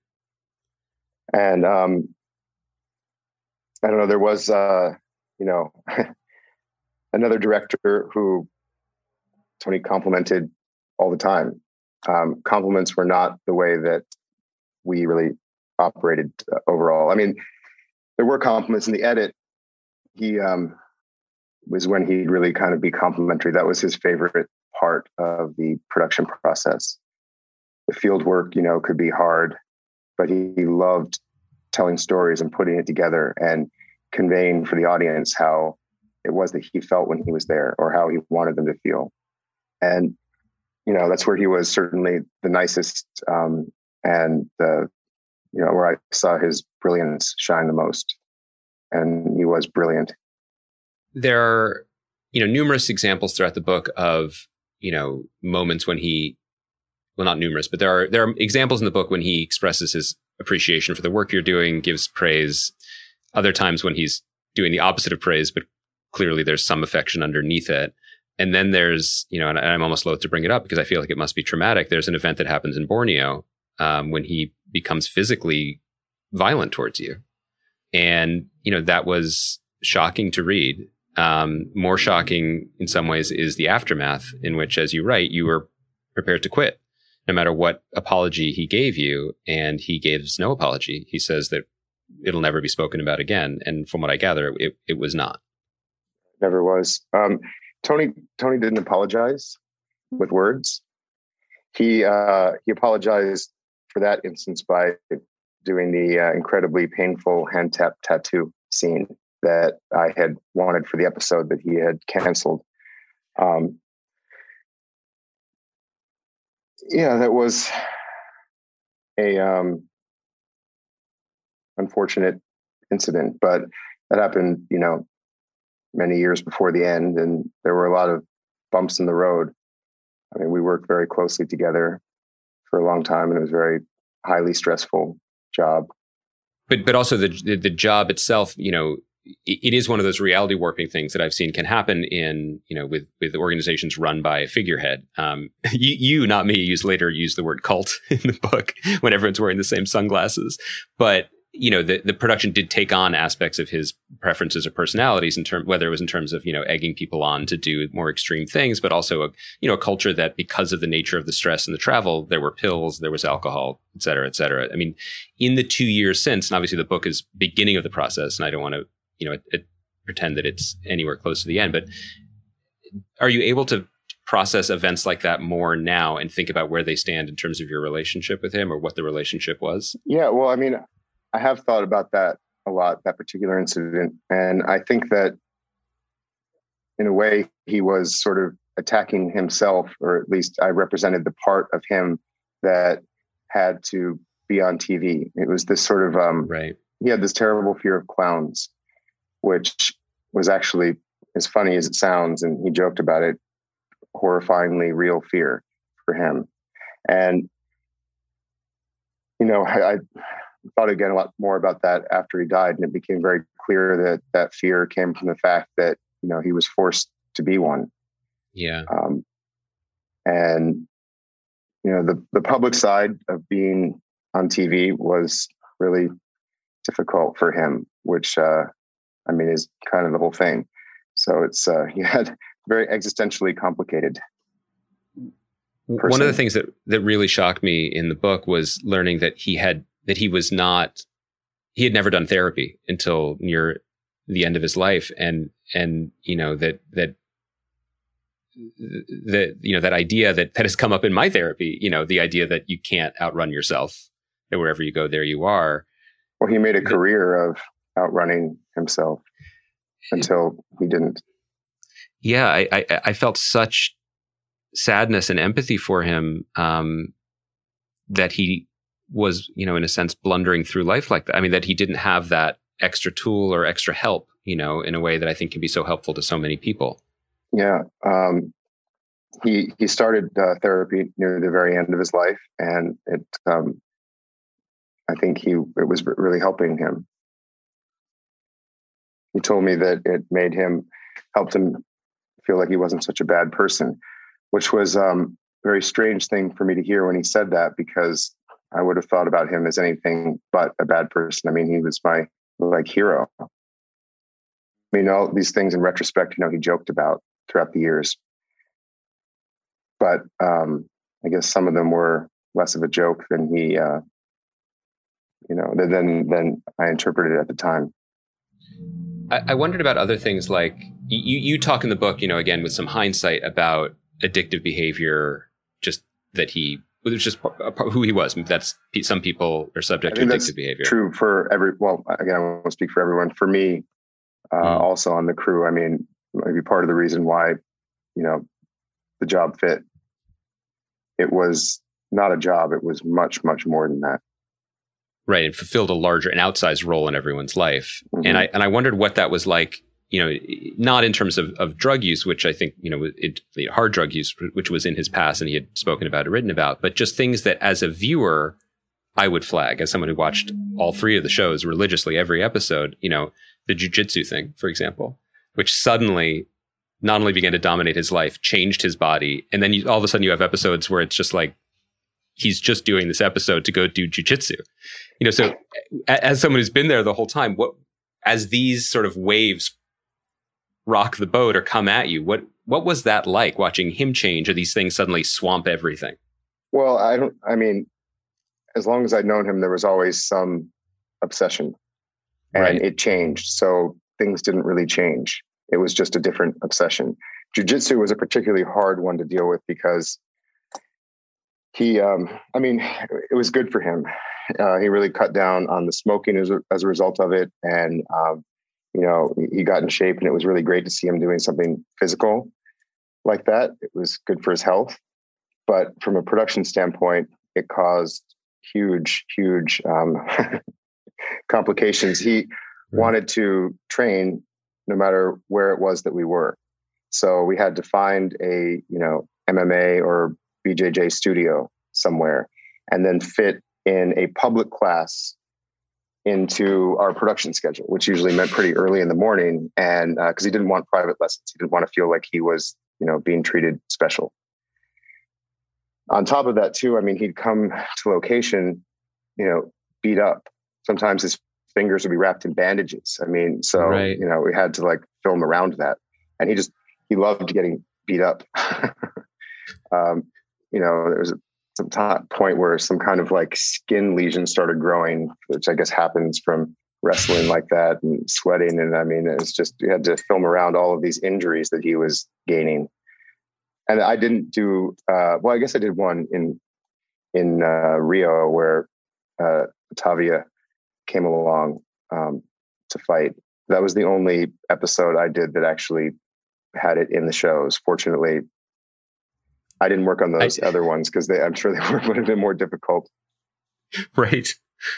And um, I don't know, there was, uh, you know, another director who Tony complimented all the time. Um, compliments were not the way that we really operated uh, overall. I mean, there were compliments in the edit. He, um, was when he'd really kind of be complimentary. That was his favorite part of the production process. The field work, you know, could be hard, but he, he loved telling stories and putting it together and conveying for the audience how it was that he felt when he was there, or how he wanted them to feel. And, you know, that's where he was certainly the nicest, um, and the, you know, where I saw his brilliance shine the most. And he was brilliant. There are, you know, numerous examples throughout the book of, you know, moments when he, well, not numerous, but there are, there are examples in the book when he expresses his appreciation for the work you're doing, gives praise. Other times when he's doing the opposite of praise, but clearly there's some affection underneath it. And then there's, you know, and I'm almost loath to bring it up because I feel like it must be traumatic. There's an event that happens in Borneo um, when he becomes physically violent towards you. And, you know, that was shocking to read. Um, more shocking in some ways is the aftermath, in which, as you write, you were prepared to quit no matter what apology he gave you. And he gives no apology. He says that it'll never be spoken about again. And from what I gather, it, it was not. Never was. Um, Tony, Tony didn't apologize with words. He, uh, he apologized for that instance by doing the uh, incredibly painful hand tap tattoo scene that I had wanted for the episode that he had canceled. Um, yeah, that was a um, unfortunate incident, but that happened, you know, many years before the end, and there were a lot of bumps in the road. I mean, we worked very closely together for a long time, and it was a very highly stressful job. But but also the the, the job itself, you know, it is one of those reality warping things that I've seen can happen in, you know, with, with organizations run by a figurehead. Um, you, you, not me, use later use the word cult in the book when everyone's wearing the same sunglasses. But, you know, the, the production did take on aspects of his preferences or personalities in terms, whether it was in terms of, you know, egging people on to do more extreme things, but also a, you know, a culture that because of the nature of the stress and the travel, there were pills, there was alcohol, et cetera, et cetera. I mean, in the two years since, and obviously the book is beginning of the process, and I don't want to, you know, it, it, pretend that it's anywhere close to the end, but are you able to process events like that more now and think about where they stand in terms of your relationship with him or what the relationship was? Yeah, well, I mean, I have thought about that a lot, that particular incident. And I think that in a way he was sort of attacking himself, or at least I represented the part of him that had to be on T V. It was this sort of, um, right. He had this terrible fear of clowns, which was actually, as funny as it sounds, and he joked about it, horrifyingly real fear for him. And, you know, I, I thought again a lot more about that after he died, and it became very clear that that fear came from the fact that, you know, he was forced to be one. Yeah. Um, and, you know, the, the public side of being on T V was really difficult for him, which, uh, I mean, is kind of the whole thing. So it's, uh, he had very existentially complicated person. One of the things that, that really shocked me in the book was learning that he had, that he was not, he had never done therapy until near the end of his life. And, and, you know, that, that, that, you know, that idea that, that has come up in my therapy, you know, the idea that you can't outrun yourself, that wherever you go, there you are. Well, he made a career of outrunning himself until he didn't. Yeah, I, I, I felt such sadness and empathy for him, um, that he was, you know, in a sense, blundering through life like that. I mean, that he didn't have that extra tool or extra help, you know, in a way that I think can be so helpful to so many people. Yeah. Um, he, he started uh, therapy near the very end of his life, and it, um, I think he, it was really helping him. He told me that it made him, helped him feel like he wasn't such a bad person, which was um, a very strange thing for me to hear when he said that, because I would have thought about him as anything but a bad person. I mean, he was my like hero. I mean, all these things in retrospect, you know, he joked about throughout the years, but um, I guess some of them were less of a joke than he, uh, you know, than than I interpreted it at the time. I, I wondered about other things like you, you talk in the book, you know, again, with some hindsight about addictive behavior, just that he, it was just who he was. That's, some people are subject to addictive behavior. True for every, well, again, I won't speak for everyone. For me, uh, mm. also on the crew, I mean, maybe part of the reason why, you know, the job fit, it was not a job. It was much, much more than that. Right. It fulfilled a larger, an outsized role in everyone's life. Mm-hmm. And I, and I wondered what that was like, you know, not in terms of, of drug use, which I think, you know, it, hard drug use, which was in his past and he had spoken about or written about, but just things that as a viewer, I would flag as someone who watched all three of the shows religiously, every episode, you know, the jujitsu thing, for example, which suddenly not only began to dominate his life, changed his body. And then you, all of a sudden you have episodes where it's just like, he's just doing this episode to go do jujitsu. You know, so as someone who's been there the whole time, what, as these sort of waves rock the boat or come at you, what, what was that like watching him change, or these things suddenly swamp everything? Well, I don't, I mean, as long as I'd known him, there was always some obsession, and right. It changed. So things didn't really change. It was just a different obsession. Jiu-jitsu was a particularly hard one to deal with because he, um, I mean, it was good for him. Uh, he really cut down on the smoking as a, as a result of it. And, um, you know, he got in shape, and it was really great to see him doing something physical like that. It was good for his health. But from a production standpoint, it caused huge, huge um, complications. He right. wanted to train no matter where it was that we were. So we had to find a, you know, M M A or B J J studio somewhere, and then fit in a public class into our production schedule, which usually meant pretty early in the morning. And because uh, he didn't want private lessons, he didn't want to feel like he was, you know, being treated special. On top of that, too, I mean, he'd come to location, you know, beat up. Sometimes his fingers would be wrapped in bandages. I mean, so, right. you know, we had to like film around that. And he just, he loved getting beat up. um, you know, there was some t- point where some kind of like skin lesion started growing, which I guess happens from wrestling like that and sweating. And I mean, it's just, you had to film around all of these injuries that he was gaining. And I didn't do, uh, well, I guess I did one in, in uh, Rio where uh, Tavia came along um, to fight. That was the only episode I did that actually had it in the shows. Fortunately, I didn't work on those I, other ones because I'm sure they would have been more difficult. Right.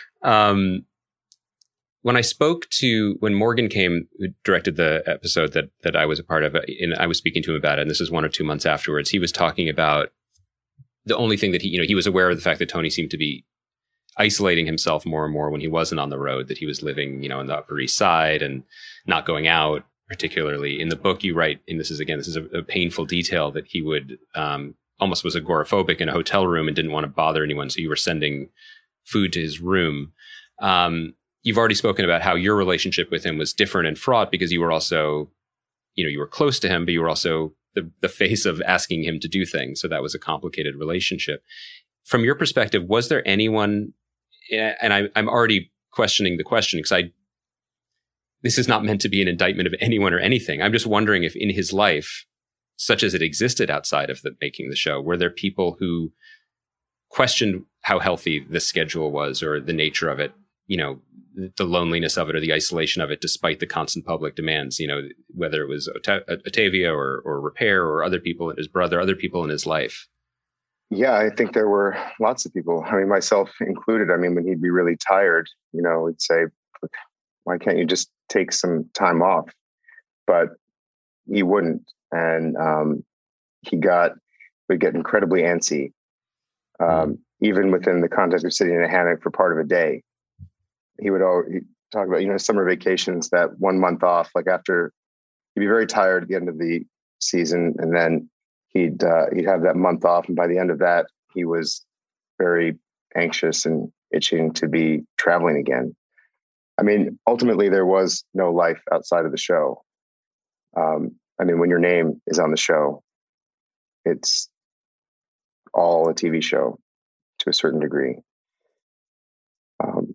Um, when I spoke to, when Morgan came, who directed the episode that that I was a part of, and I was speaking to him about it, and this is one or two months afterwards, he was talking about the only thing that he, you know, he was aware of the fact that Tony seemed to be isolating himself more and more when he wasn't on the road, that he was living, you know, in the Upper East Side and not going out particularly. In the book you write, and this is, again, this is a, a painful detail, that he would um, almost was agoraphobic in a hotel room and didn't want to bother anyone. So you were sending food to his room. Um, You've already spoken about how your relationship with him was different and fraught because you were also, you know, you were close to him, but you were also the, the face of asking him to do things. So that was a complicated relationship. From your perspective, was there anyone, and I, I'm already questioning the question because I, this is not meant to be an indictment of anyone or anything. I'm just wondering if in his life, such as it existed outside of the making the show, were there people who questioned how healthy the schedule was or the nature of it, you know, the loneliness of it or the isolation of it, despite the constant public demands, you know, whether it was Ota- Otavia or, or Repair or other people, his brother, other people in his life? Yeah, I think there were lots of people. I mean, myself included. I mean, when he'd be really tired, you know, he'd say, why can't you just take some time off? But he wouldn't. And um, he got, would get incredibly antsy, um, mm. even within the context of sitting in a hammock for part of a day. He would always talk about, you know, summer vacations, that one month off, like after he'd be very tired at the end of the season. And then he'd, uh, he'd have that month off. And by the end of that, he was very anxious and itching to be traveling again. I mean, ultimately there was no life outside of the show. Um, I mean, when your name is on the show, it's all a T V show to a certain degree. Um,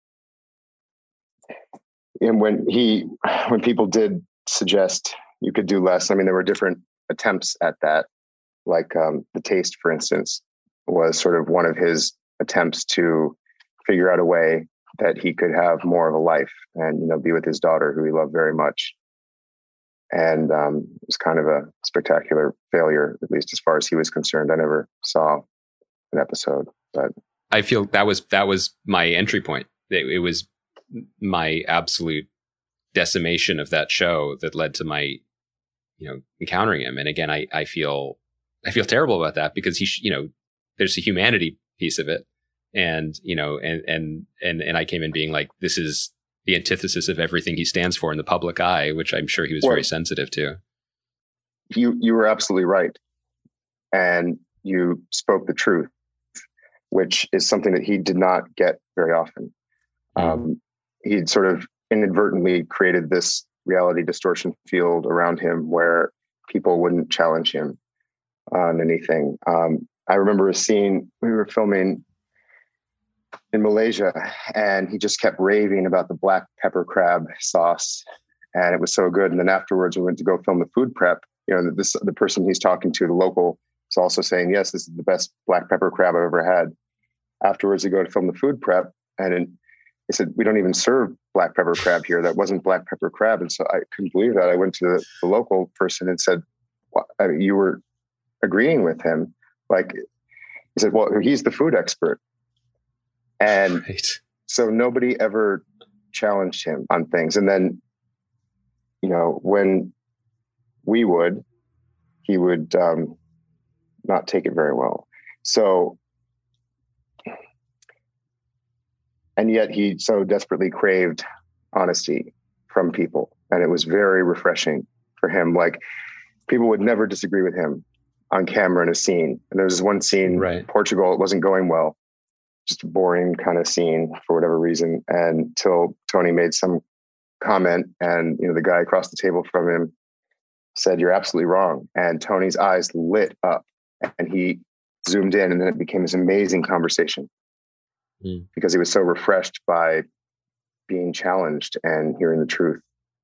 And when he, when people did suggest you could do less, I mean, there were different attempts at that. Like um, The Taste, for instance, was sort of one of his attempts to figure out a way that he could have more of a life and, you know, be with his daughter, who he loved very much. And um, it was kind of a spectacular failure, at least as far as he was concerned. I never saw an episode, but I feel that was that was my entry point. It, it was my absolute decimation of that show that led to my, you know, encountering him. And again, I, I feel, I feel terrible about that because he, sh- you know, there's a humanity piece of it. And, you know, and, and, and, and I came in being like, this is the antithesis of everything he stands for in the public eye, which I'm sure he was well, very sensitive to. You, you were absolutely right. And you spoke the truth, which is something that he did not get very often. Mm. Um, he'd sort of inadvertently created this reality distortion field around him where people wouldn't challenge him on anything. Um, I remember a scene, we were filming in Malaysia and he just kept raving about the black pepper crab sauce and it was so good. And then afterwards we went to go film the food prep. You know, this, the person he's talking to, the local, is also saying, yes, this is the best black pepper crab I've ever had. Afterwards we go to film the food prep and in, they said, we don't even serve black pepper crab here. That wasn't black pepper crab. And so I couldn't believe that. I went to the, the local person and said, well, I mean, you were agreeing with him. Like, he said, well, he's the food expert. And right. So nobody ever challenged him on things. And then, you know, when we would, he would um, not take it very well. So and yet he so desperately craved honesty from people. And it was very refreshing for him. Like, people would never disagree with him on camera in a scene. And there was this one scene, Right. Portugal, it wasn't going well. Just a boring kind of scene for whatever reason. And until Tony made some comment, and, you know, the guy across the table from him said, "You're absolutely wrong." And Tony's eyes lit up and he zoomed in, and then it became this amazing conversation Mm. because he was so refreshed by being challenged and hearing the truth.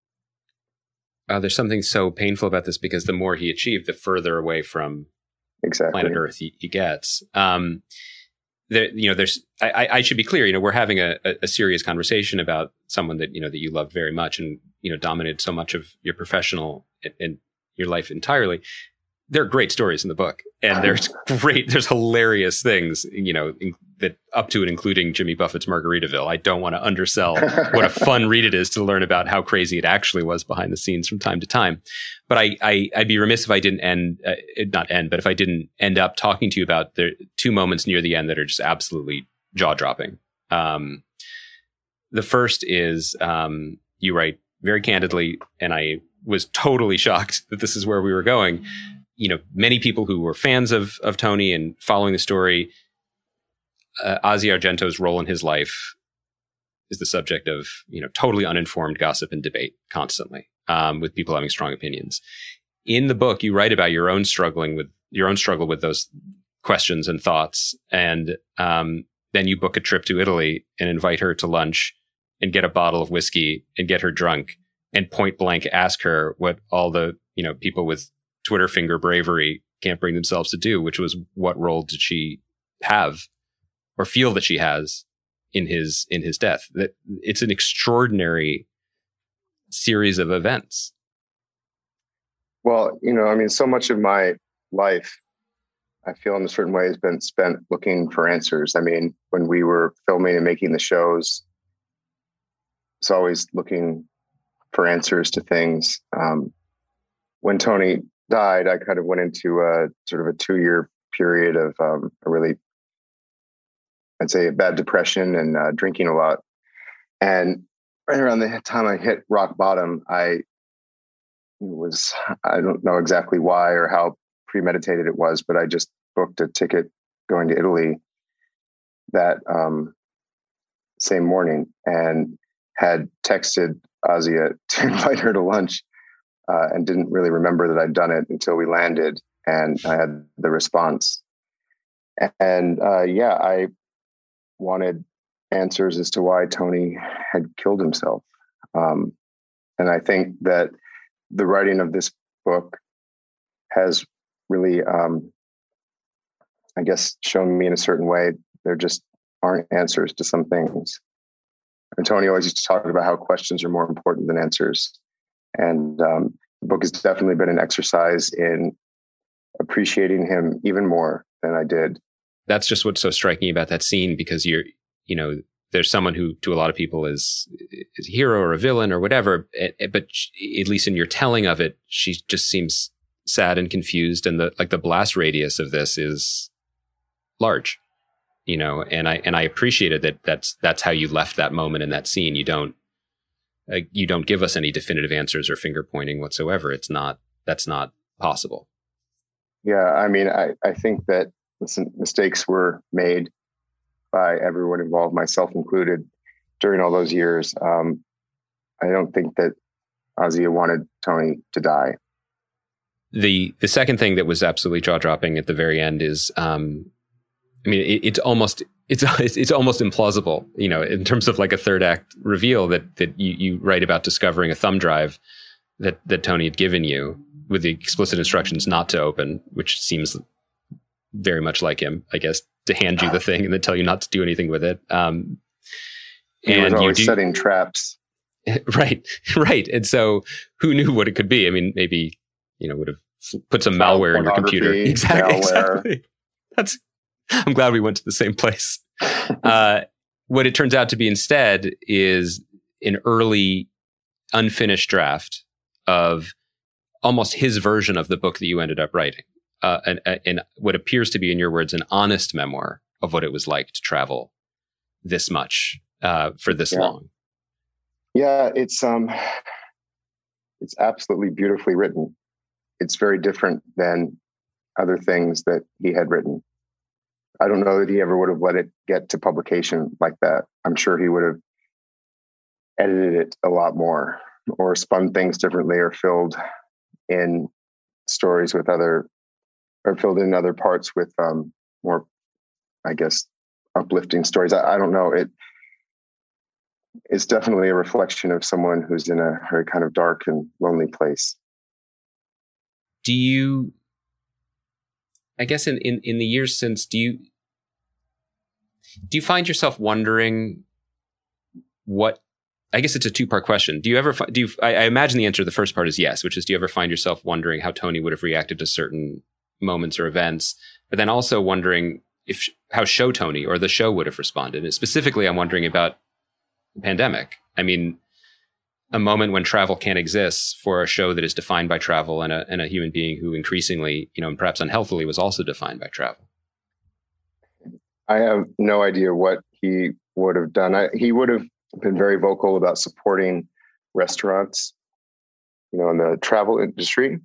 Uh, there's something so painful about this, because the more he achieved, the further away from Exactly. planet Earth he, he gets. Um, there, you know, there's. I, I should be clear. You know, we're having a, a serious conversation about someone that you know that you loved very much, and you know, dominated so much of your professional and, and your life entirely. There are great stories in the book, and there's great, there's hilarious things, you know, in, that up to and including Jimmy Buffett's Margaritaville. I don't want to undersell what a fun read it is to learn about how crazy it actually was behind the scenes from time to time. But I, I I'd be remiss if I didn't end, uh, not end, but if I didn't end up talking to you about the two moments near the end that are just absolutely jaw dropping. Um, the first is um, you write very candidly, and I was totally shocked that this is where we were going. You know, many people who were fans of of Tony and following the story, uh, Asia Argento's role in his life is the subject of, you know, totally uninformed gossip and debate constantly, um, with people having strong opinions. In the book, you write about your own struggling with your own struggle with those questions and thoughts, and um, then you book a trip to Italy and invite her to lunch and get a bottle of whiskey and get her drunk and point blank ask her what all the, you know, people with Twitter finger bravery can't bring themselves to do, which was, what role did she have or feel that she has in his in his death? That it's an extraordinary series of events. Well, you know, I mean, so much of my life, I feel in a certain way, has been spent looking for answers. I mean, when we were filming and making the shows, it's always looking for answers to things. Um, when Tony died, I kind of went into a sort of a two-year period of um, a really, I'd say, a bad depression and uh, drinking a lot. And right around the time I hit rock bottom, I was, I don't know exactly why or how premeditated it was, but I just booked a ticket going to Italy that um, same morning and had texted Asia to invite her to lunch. Uh, and didn't really remember that I'd done it until we landed and I had the response. And uh, yeah, I wanted answers as to why Tony had killed himself. Um, and I think that the writing of this book has really, um, I guess, shown me in a certain way, there just aren't answers to some things. And Tony always used to talk about how questions are more important than answers. And um, the book has definitely been an exercise in appreciating him even more than I did. That's just what's so striking about that scene, because you're, you know, there's someone who to a lot of people is, is a hero or a villain or whatever, but at least in your telling of it, she just seems sad and confused. And the, like the blast radius of this is large, you know, and I, and I appreciated that that's, that's how you left that moment in that scene. You don't, Uh, you don't give us any definitive answers or finger pointing whatsoever. It's not, that's not possible. Yeah. I mean, I, I think that listen, mistakes were made by everyone involved, myself included, during all those years. Um, I don't think that Asia wanted Tony to die. The, the second thing that was absolutely jaw dropping at the very end is, um, I mean, it, it's almost, It's it's almost implausible, you know, in terms of like a third act reveal that that you, you write about discovering a thumb drive that, that Tony had given you with the explicit instructions not to open, which seems very much like him, I guess, to hand you the thing and then tell you not to do anything with it. Um, he and was always you do, setting traps. Right, right. And so who knew what it could be? I mean, maybe, you know, would have put some Child malware in your computer. Exactly, malware. exactly. That's, I'm glad we went to the same place. Uh, what it turns out to be instead is an early unfinished draft of almost his version of the book that you ended up writing. Uh, and, and what appears to be, in your words, an honest memoir of what it was like to travel this much uh, for this yeah. long. Yeah, it's um, it's absolutely beautifully written. It's very different than other things that he had written. I don't know that he ever would have let it get to publication like that. I'm sure he would have edited it a lot more, or spun things differently, or filled in stories with other, or filled in other parts with um, more, I guess, uplifting stories. I, I don't know. It it's definitely a reflection of someone who's in a very kind of dark and lonely place. Do you, I guess in, in, in the years since, do you, do you find yourself wondering what, I guess it's a two part question. Do you ever, do you, I, I imagine the answer to the first part is yes, which is, do you ever find yourself wondering how Tony would have reacted to certain moments or events, but then also wondering if, how Show Tony or the show would have responded? And specifically, I'm wondering about the pandemic. I mean, a moment when travel can't exist for a show that is defined by travel, and a, and a human being who increasingly, you know, and perhaps unhealthily was also defined by travel. I have no idea what he would have done. I, he would have been very vocal about supporting restaurants, you know, in the travel industry.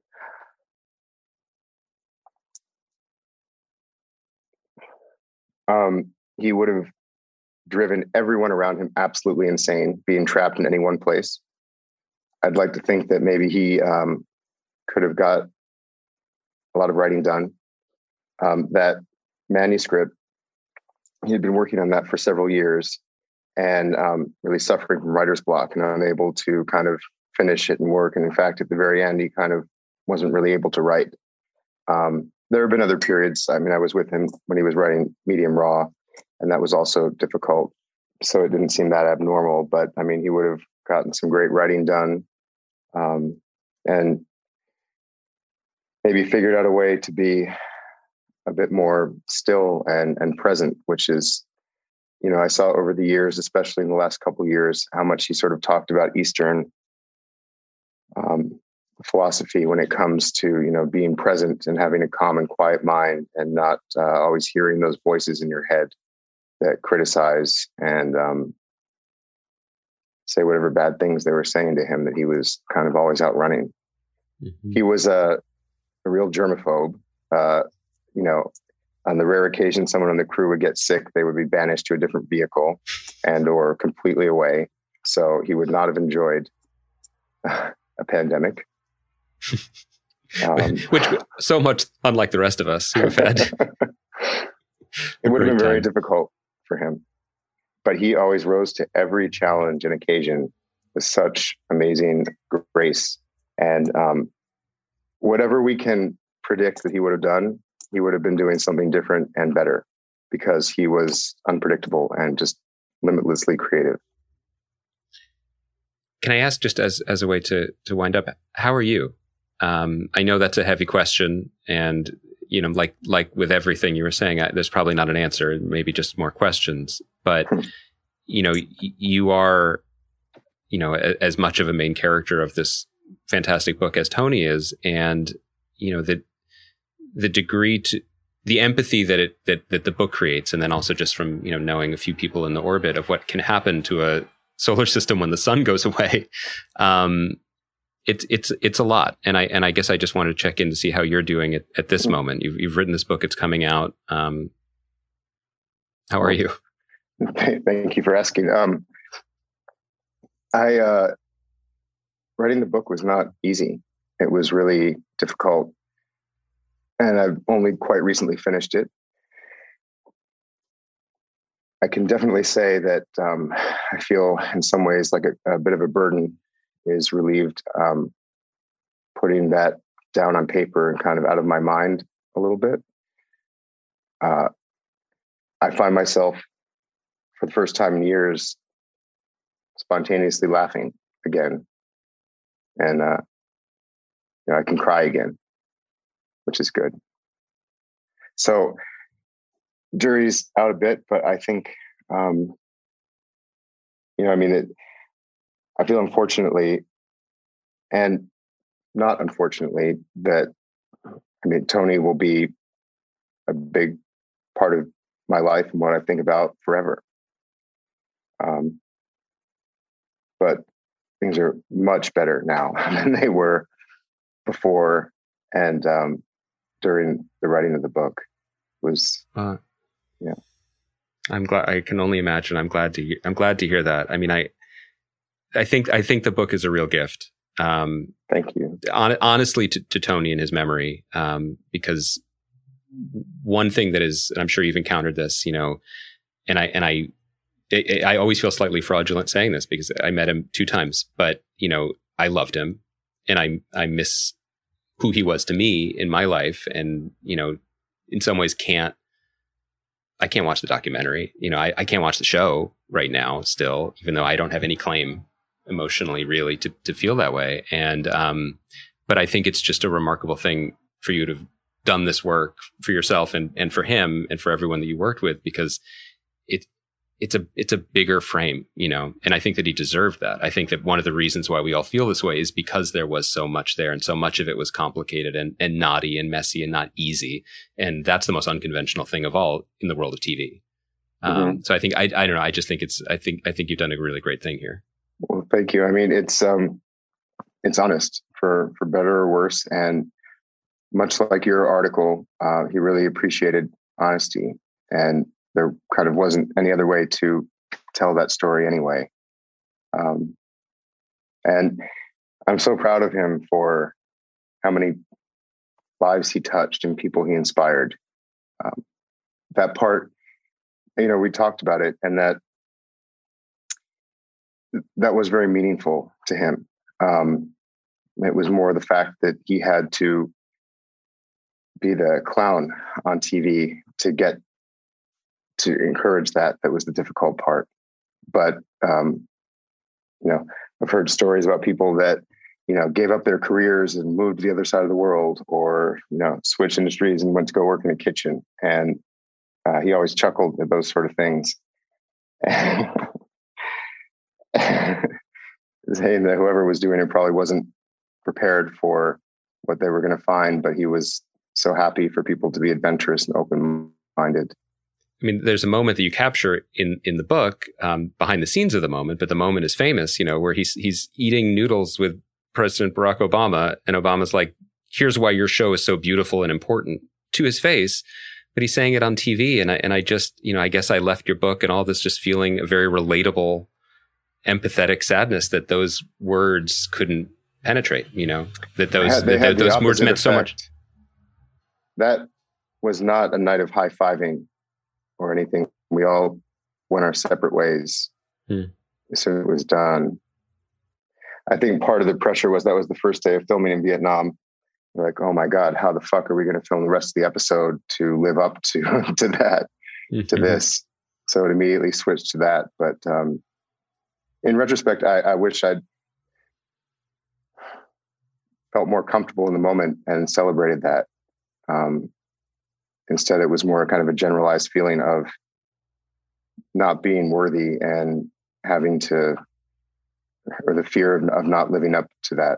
Um, he would have driven everyone around him absolutely insane, being trapped in any one place. I'd like to think that maybe he um, could have got a lot of writing done. Um, that manuscript, he had been working on that for several years, and um, really suffering from writer's block and unable to kind of finish it and work. And in fact, at the very end, he kind of wasn't really able to write. Um, there have been other periods. I mean, I was with him when he was writing Medium Raw, and that was also difficult. So it didn't seem that abnormal, but I mean, he would have gotten some great writing done, um, and maybe figured out a way to be a bit more still and, and present, which is, you know, I saw over the years, especially in the last couple of years, how much he sort of talked about Eastern um, philosophy when it comes to, you know, being present and having a calm and quiet mind, and not uh, always hearing those voices in your head that criticize and um, say whatever bad things they were saying to him, that he was kind of always outrunning. Mm-hmm. He was a, a real germaphobe. Uh, you know, on the rare occasion someone on the crew would get sick, they would be banished to a different vehicle and or completely away. So he would not have enjoyed uh, a pandemic. Um, Which so much unlike the rest of us who have had. It would have been very difficult for him, but he always rose to every challenge and occasion with such amazing grace. And um, whatever we can predict that he would have done, he would have been doing something different and better, because he was unpredictable and just limitlessly creative. Can I ask, just as as a way to to wind up, how are you? Um, I know that's a heavy question, and you know, like like with everything you were saying, I, there's probably not an answer, maybe just more questions. But you know, y- you are, you know, a, as much of a main character of this fantastic book as Tony is, and you know the the degree to the empathy that it that that the book creates, and then also just from you know knowing a few people in the orbit of what can happen to a solar system when the sun goes away. Um, it's it's it's a lot, and I and I guess I just wanted to check in to see how you're doing at, at this moment. You've you've written this book; it's coming out. Um, how are you? Thank you for asking. Um, I uh, writing the book was not easy. It was really difficult, and I've only quite recently finished it. I can definitely say that um, I feel in some ways like a, a bit of a burden is relieved, um, putting that down on paper and kind of out of my mind a little bit. Uh, I find myself, for the first time in years, spontaneously laughing again. And uh, you know, I can cry again, which is good. So jury's out a bit, but I think, um, you know, I mean, it, I feel unfortunately, and not unfortunately, that, I mean, Tony will be a big part of my life and what I think about forever. Um, but things are much better now than they were before and um, during the writing of the book. Was uh, yeah. I'm glad. I can only imagine. I'm glad to. I'm glad to hear that. I mean, I, I think I think the book is a real gift. Um, Thank you. On, honestly, to, to Tony and his memory, um, because one thing that is, and I'm sure you've encountered this, you know, and I and I, I, I always feel slightly fraudulent saying this because I met him two times, but you know, I loved him, and I I miss who he was to me in my life, and you know, in some ways can't. I can't watch the documentary. You know, I, I can't watch the show right now still, even though I don't have any claim emotionally really to, to feel that way. And, um, but I think it's just a remarkable thing for you to have done this work for yourself and, and for him and for everyone that you worked with, because it, it's a, it's a bigger frame, you know, and I think that he deserved that. I think that one of the reasons why we all feel this way is because there was so much there and so much of it was complicated and, and naughty and messy and not easy. And that's the most unconventional thing of all in the world of T V. Mm-hmm. Um, so I think, I, I don't know. I just think it's, I think, I think you've done a really great thing here. Well, thank you. I mean, it's, um, it's honest for, for better or worse. And much like your article, uh, he really appreciated honesty, and there kind of wasn't any other way to tell that story anyway. Um, and I'm so proud of him for how many lives he touched and people he inspired. Um, that part, you know, we talked about it, and that that was very meaningful to him. Um, it was more the fact that he had to be the clown on T V to get to encourage that. That was the difficult part. But, um, you know, I've heard stories about people that, you know, gave up their careers and moved to the other side of the world, or, you know, switched industries and went to go work in a kitchen. And uh, he always chuckled at those sort of things. Saying that whoever was doing it probably wasn't prepared for what they were going to find, but he was so happy for people to be adventurous and open-minded. I mean, there's a moment that you capture in, in the book, um, behind the scenes of the moment, but the moment is famous, you know, where he's, he's eating noodles with President Barack Obama, and Obama's like, here's why your show is so beautiful and important, to his face, but he's saying it on T V. And I, and I just, you know, I guess I left your book and all this just feeling a very relatable, empathetic sadness that those words couldn't penetrate, you know, that those, had, that, that those words meant effect. so much. That was not a night of high-fiving or anything. We all went our separate ways hmm. as soon as it was done. I think part of the pressure was that was the first day of filming in Vietnam. We're like, oh my God, how the fuck are we going to film the rest of the episode to live up to, to that, mm-hmm. to this? So it immediately switched to that. But um, in retrospect, I, I wish I'd felt more comfortable in the moment and celebrated that. Um, instead, it was more kind of a generalized feeling of not being worthy and having to, or the fear of, of not living up to that.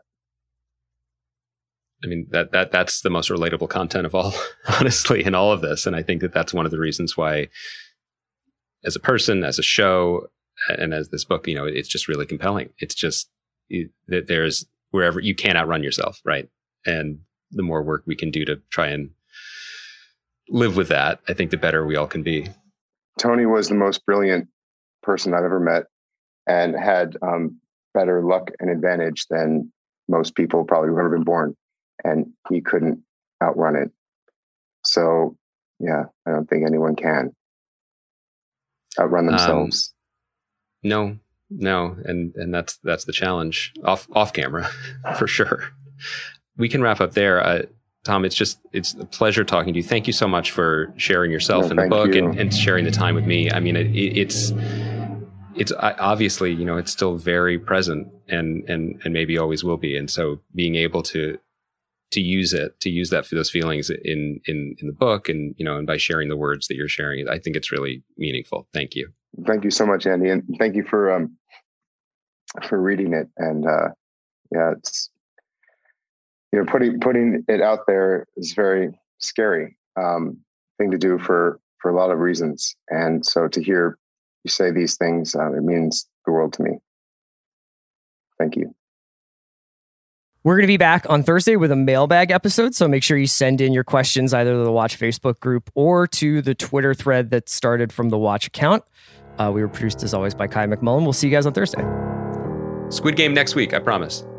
I mean, that, that, that's the most relatable content of all, honestly, in all of this. And I think that that's one of the reasons why, as a person, as a show, and as this book, you know, it's just really compelling. It's just that there's wherever you can't outrun yourself. Right. And the more work we can do to try and live with that, I think the better we all can be. Tony was the most brilliant person I've ever met, and had um, better luck and advantage than most people probably who've ever been born. And he couldn't outrun it. So, yeah, I don't think anyone can outrun themselves. Um, no, no, and and that's that's the challenge off off camera for sure. We can wrap up there. Uh, Tom, it's just, it's a pleasure talking to you. Thank you so much for sharing yourself no, in the book and, you. and sharing the time with me. I mean, it, it's, it's obviously, you know, it's still very present and, and, and maybe always will be. And so being able to, to use it, to use that for those feelings in, in, in the book and, you know, and by sharing the words that you're sharing, I think it's really meaningful. Thank you. Thank you so much, Andy. And thank you for, um, for reading it. And, uh, yeah, it's, you know, putting putting it out there is very scary um, thing to do for for a lot of reasons, and so to hear you say these things. Um, it means the world to me. Thank you. We're going to be back on Thursday with a mailbag episode, so make sure you send in your questions either to the Watch Facebook group or to the Twitter thread that started from the Watch account. Uh, we were produced, as always, by Kai McMullen. We'll see you guys on Thursday. Squid Game next week, I promise.